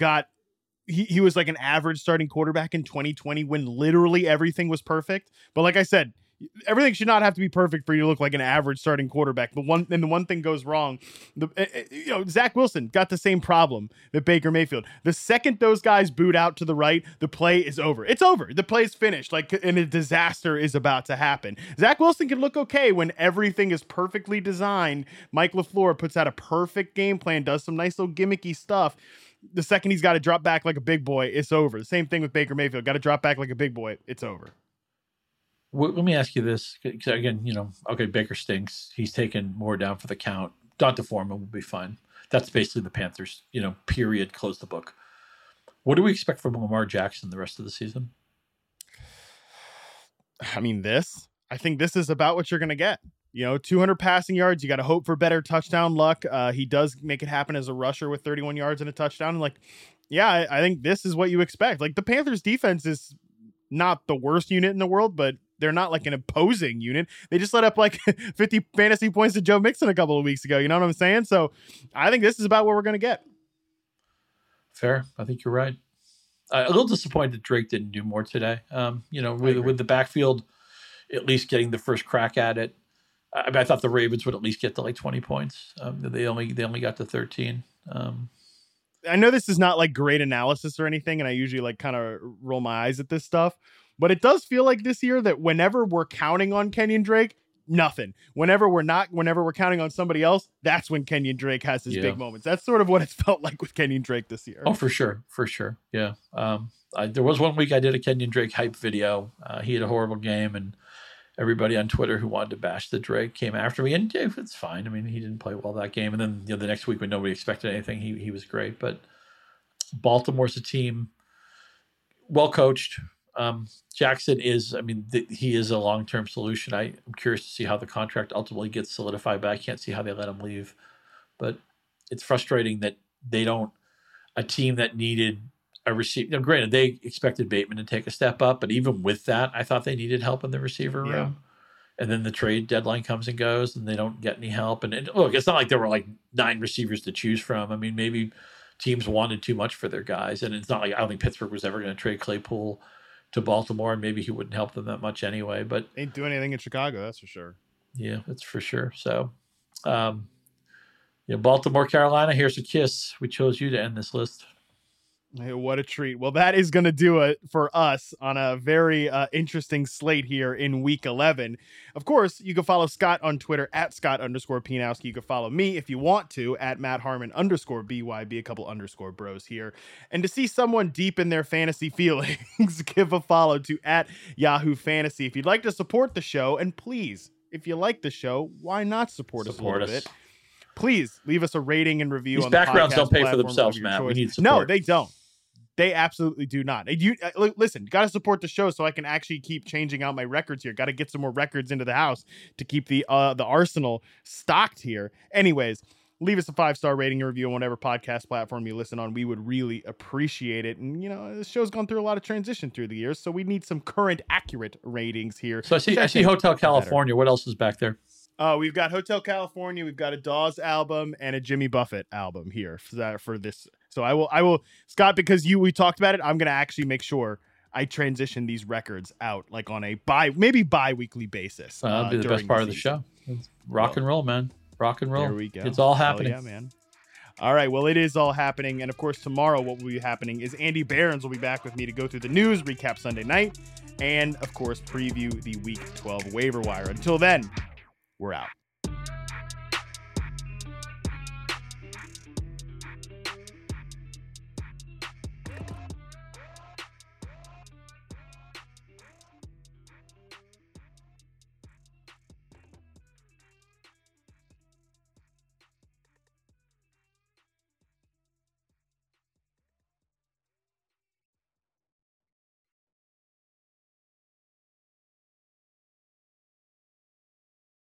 he was like an average starting quarterback in 2020 when literally everything was perfect. But like I said, everything should not have to be perfect for you to look like an average starting quarterback. The one thing goes wrong. Zach Wilson got the same problem that Baker Mayfield. The second those guys boot out to the right, the play is over. It's over. The play is finished. And a disaster is about to happen. Zach Wilson can look okay when everything is perfectly designed. Mike LaFleur puts out a perfect game plan, does some nice little gimmicky stuff. The second he's got to drop back like a big boy, it's over. The same thing with Baker Mayfield. Got to drop back like a big boy, it's over. Let me ask you this. Again, okay, Baker stinks. He's taken more down for the count. D'Onta Foreman will be fine. That's basically the Panthers, period, close the book. What do we expect from Lamar Jackson the rest of the season? I mean, I think this is about what you're going to get. 200 passing yards. You got to hope for better touchdown luck. He does make it happen as a rusher with 31 yards and a touchdown. And I think this is what you expect. Like the Panthers defense is not the worst unit in the world, but they're not like an opposing unit. They just let up like 50 fantasy points to Joe Mixon a couple of weeks ago. You know what I'm saying? So I think this is about what we're going to get. Fair. I think you're right. A little disappointed that Drake didn't do more today. With the backfield, at least getting the first crack at it. I thought the Ravens would at least get to like 20 points. They only got to 13. I know this is not like great analysis or anything, and I usually like kind of roll my eyes at this stuff, but it does feel like this year that whenever we're counting on Kenyon Drake, nothing. Whenever we're counting on somebody else, that's when Kenyon Drake has his big moments. That's sort of what it's felt like with Kenyon Drake this year. Oh, for sure. Yeah. There was one week I did a Kenyon Drake hype video. He had a horrible game, and everybody on Twitter who wanted to bash the Drake came after me, and it's fine. I mean, he didn't play well that game. And then the next week when nobody expected anything, he was great. But Baltimore's a team well coached. Jackson is, he is a long-term solution. I'm curious to see how the contract ultimately gets solidified, but I can't see how they let him leave. But it's frustrating that a team that needed a receiver, granted, they expected Bateman to take a step up, but even with that, I thought they needed help in the receiver room. And then the trade deadline comes and goes, and they don't get any help. And look, it's not like there were like 9 receivers to choose from. Maybe teams wanted too much for their guys, and it's not like I don't think Pittsburgh was ever going to trade Claypool to Baltimore, and maybe he wouldn't help them that much anyway. But ain't doing anything in Chicago, that's for sure. Yeah, that's for sure. So, Baltimore, Carolina. Here's a kiss. We chose you to end this list. Hey, what a treat. Well, that is going to do it for us on a very interesting slate here in week 11. Of course, you can follow Scott on Twitter at Scott_Pianowski. You can follow me if you want to at MattHarmon_BYB, a couple underscore bros here. And to see someone deep in their fantasy feelings, give a follow to at Yahoo Fantasy. If you'd like to support the show, and please, if you like the show, why not support us a little bit? Please leave us a rating and review. These on the backgrounds podcast don't pay for platform themselves, of your Matt. choice. We need support. No, they don't. They absolutely do not. Listen, got to support the show so I can actually keep changing out my records here. Got to get some more records into the house to keep the arsenal stocked here. Anyways, leave us a 5-star rating and review on whatever podcast platform you listen on. We would really appreciate it. And, the show's gone through a lot of transition through the years, so we need some current, accurate ratings here. So I see Hotel California. What else is back there? We've got Hotel California. We've got a Dawes album and a Jimmy Buffett album here for this. So I will, Scott, because we talked about it, I'm going to actually make sure I transition these records out like on a bi-weekly basis. That'll be the best part of the show. Rock and roll, man. Rock and roll. There we go. It's all happening. Yeah, man. All right. Well, it is all happening. And of course, tomorrow, what will be happening is Andy Behrens will be back with me to go through the news, recap Sunday night, and of course, preview the Week 12 waiver wire. Until then, we're out.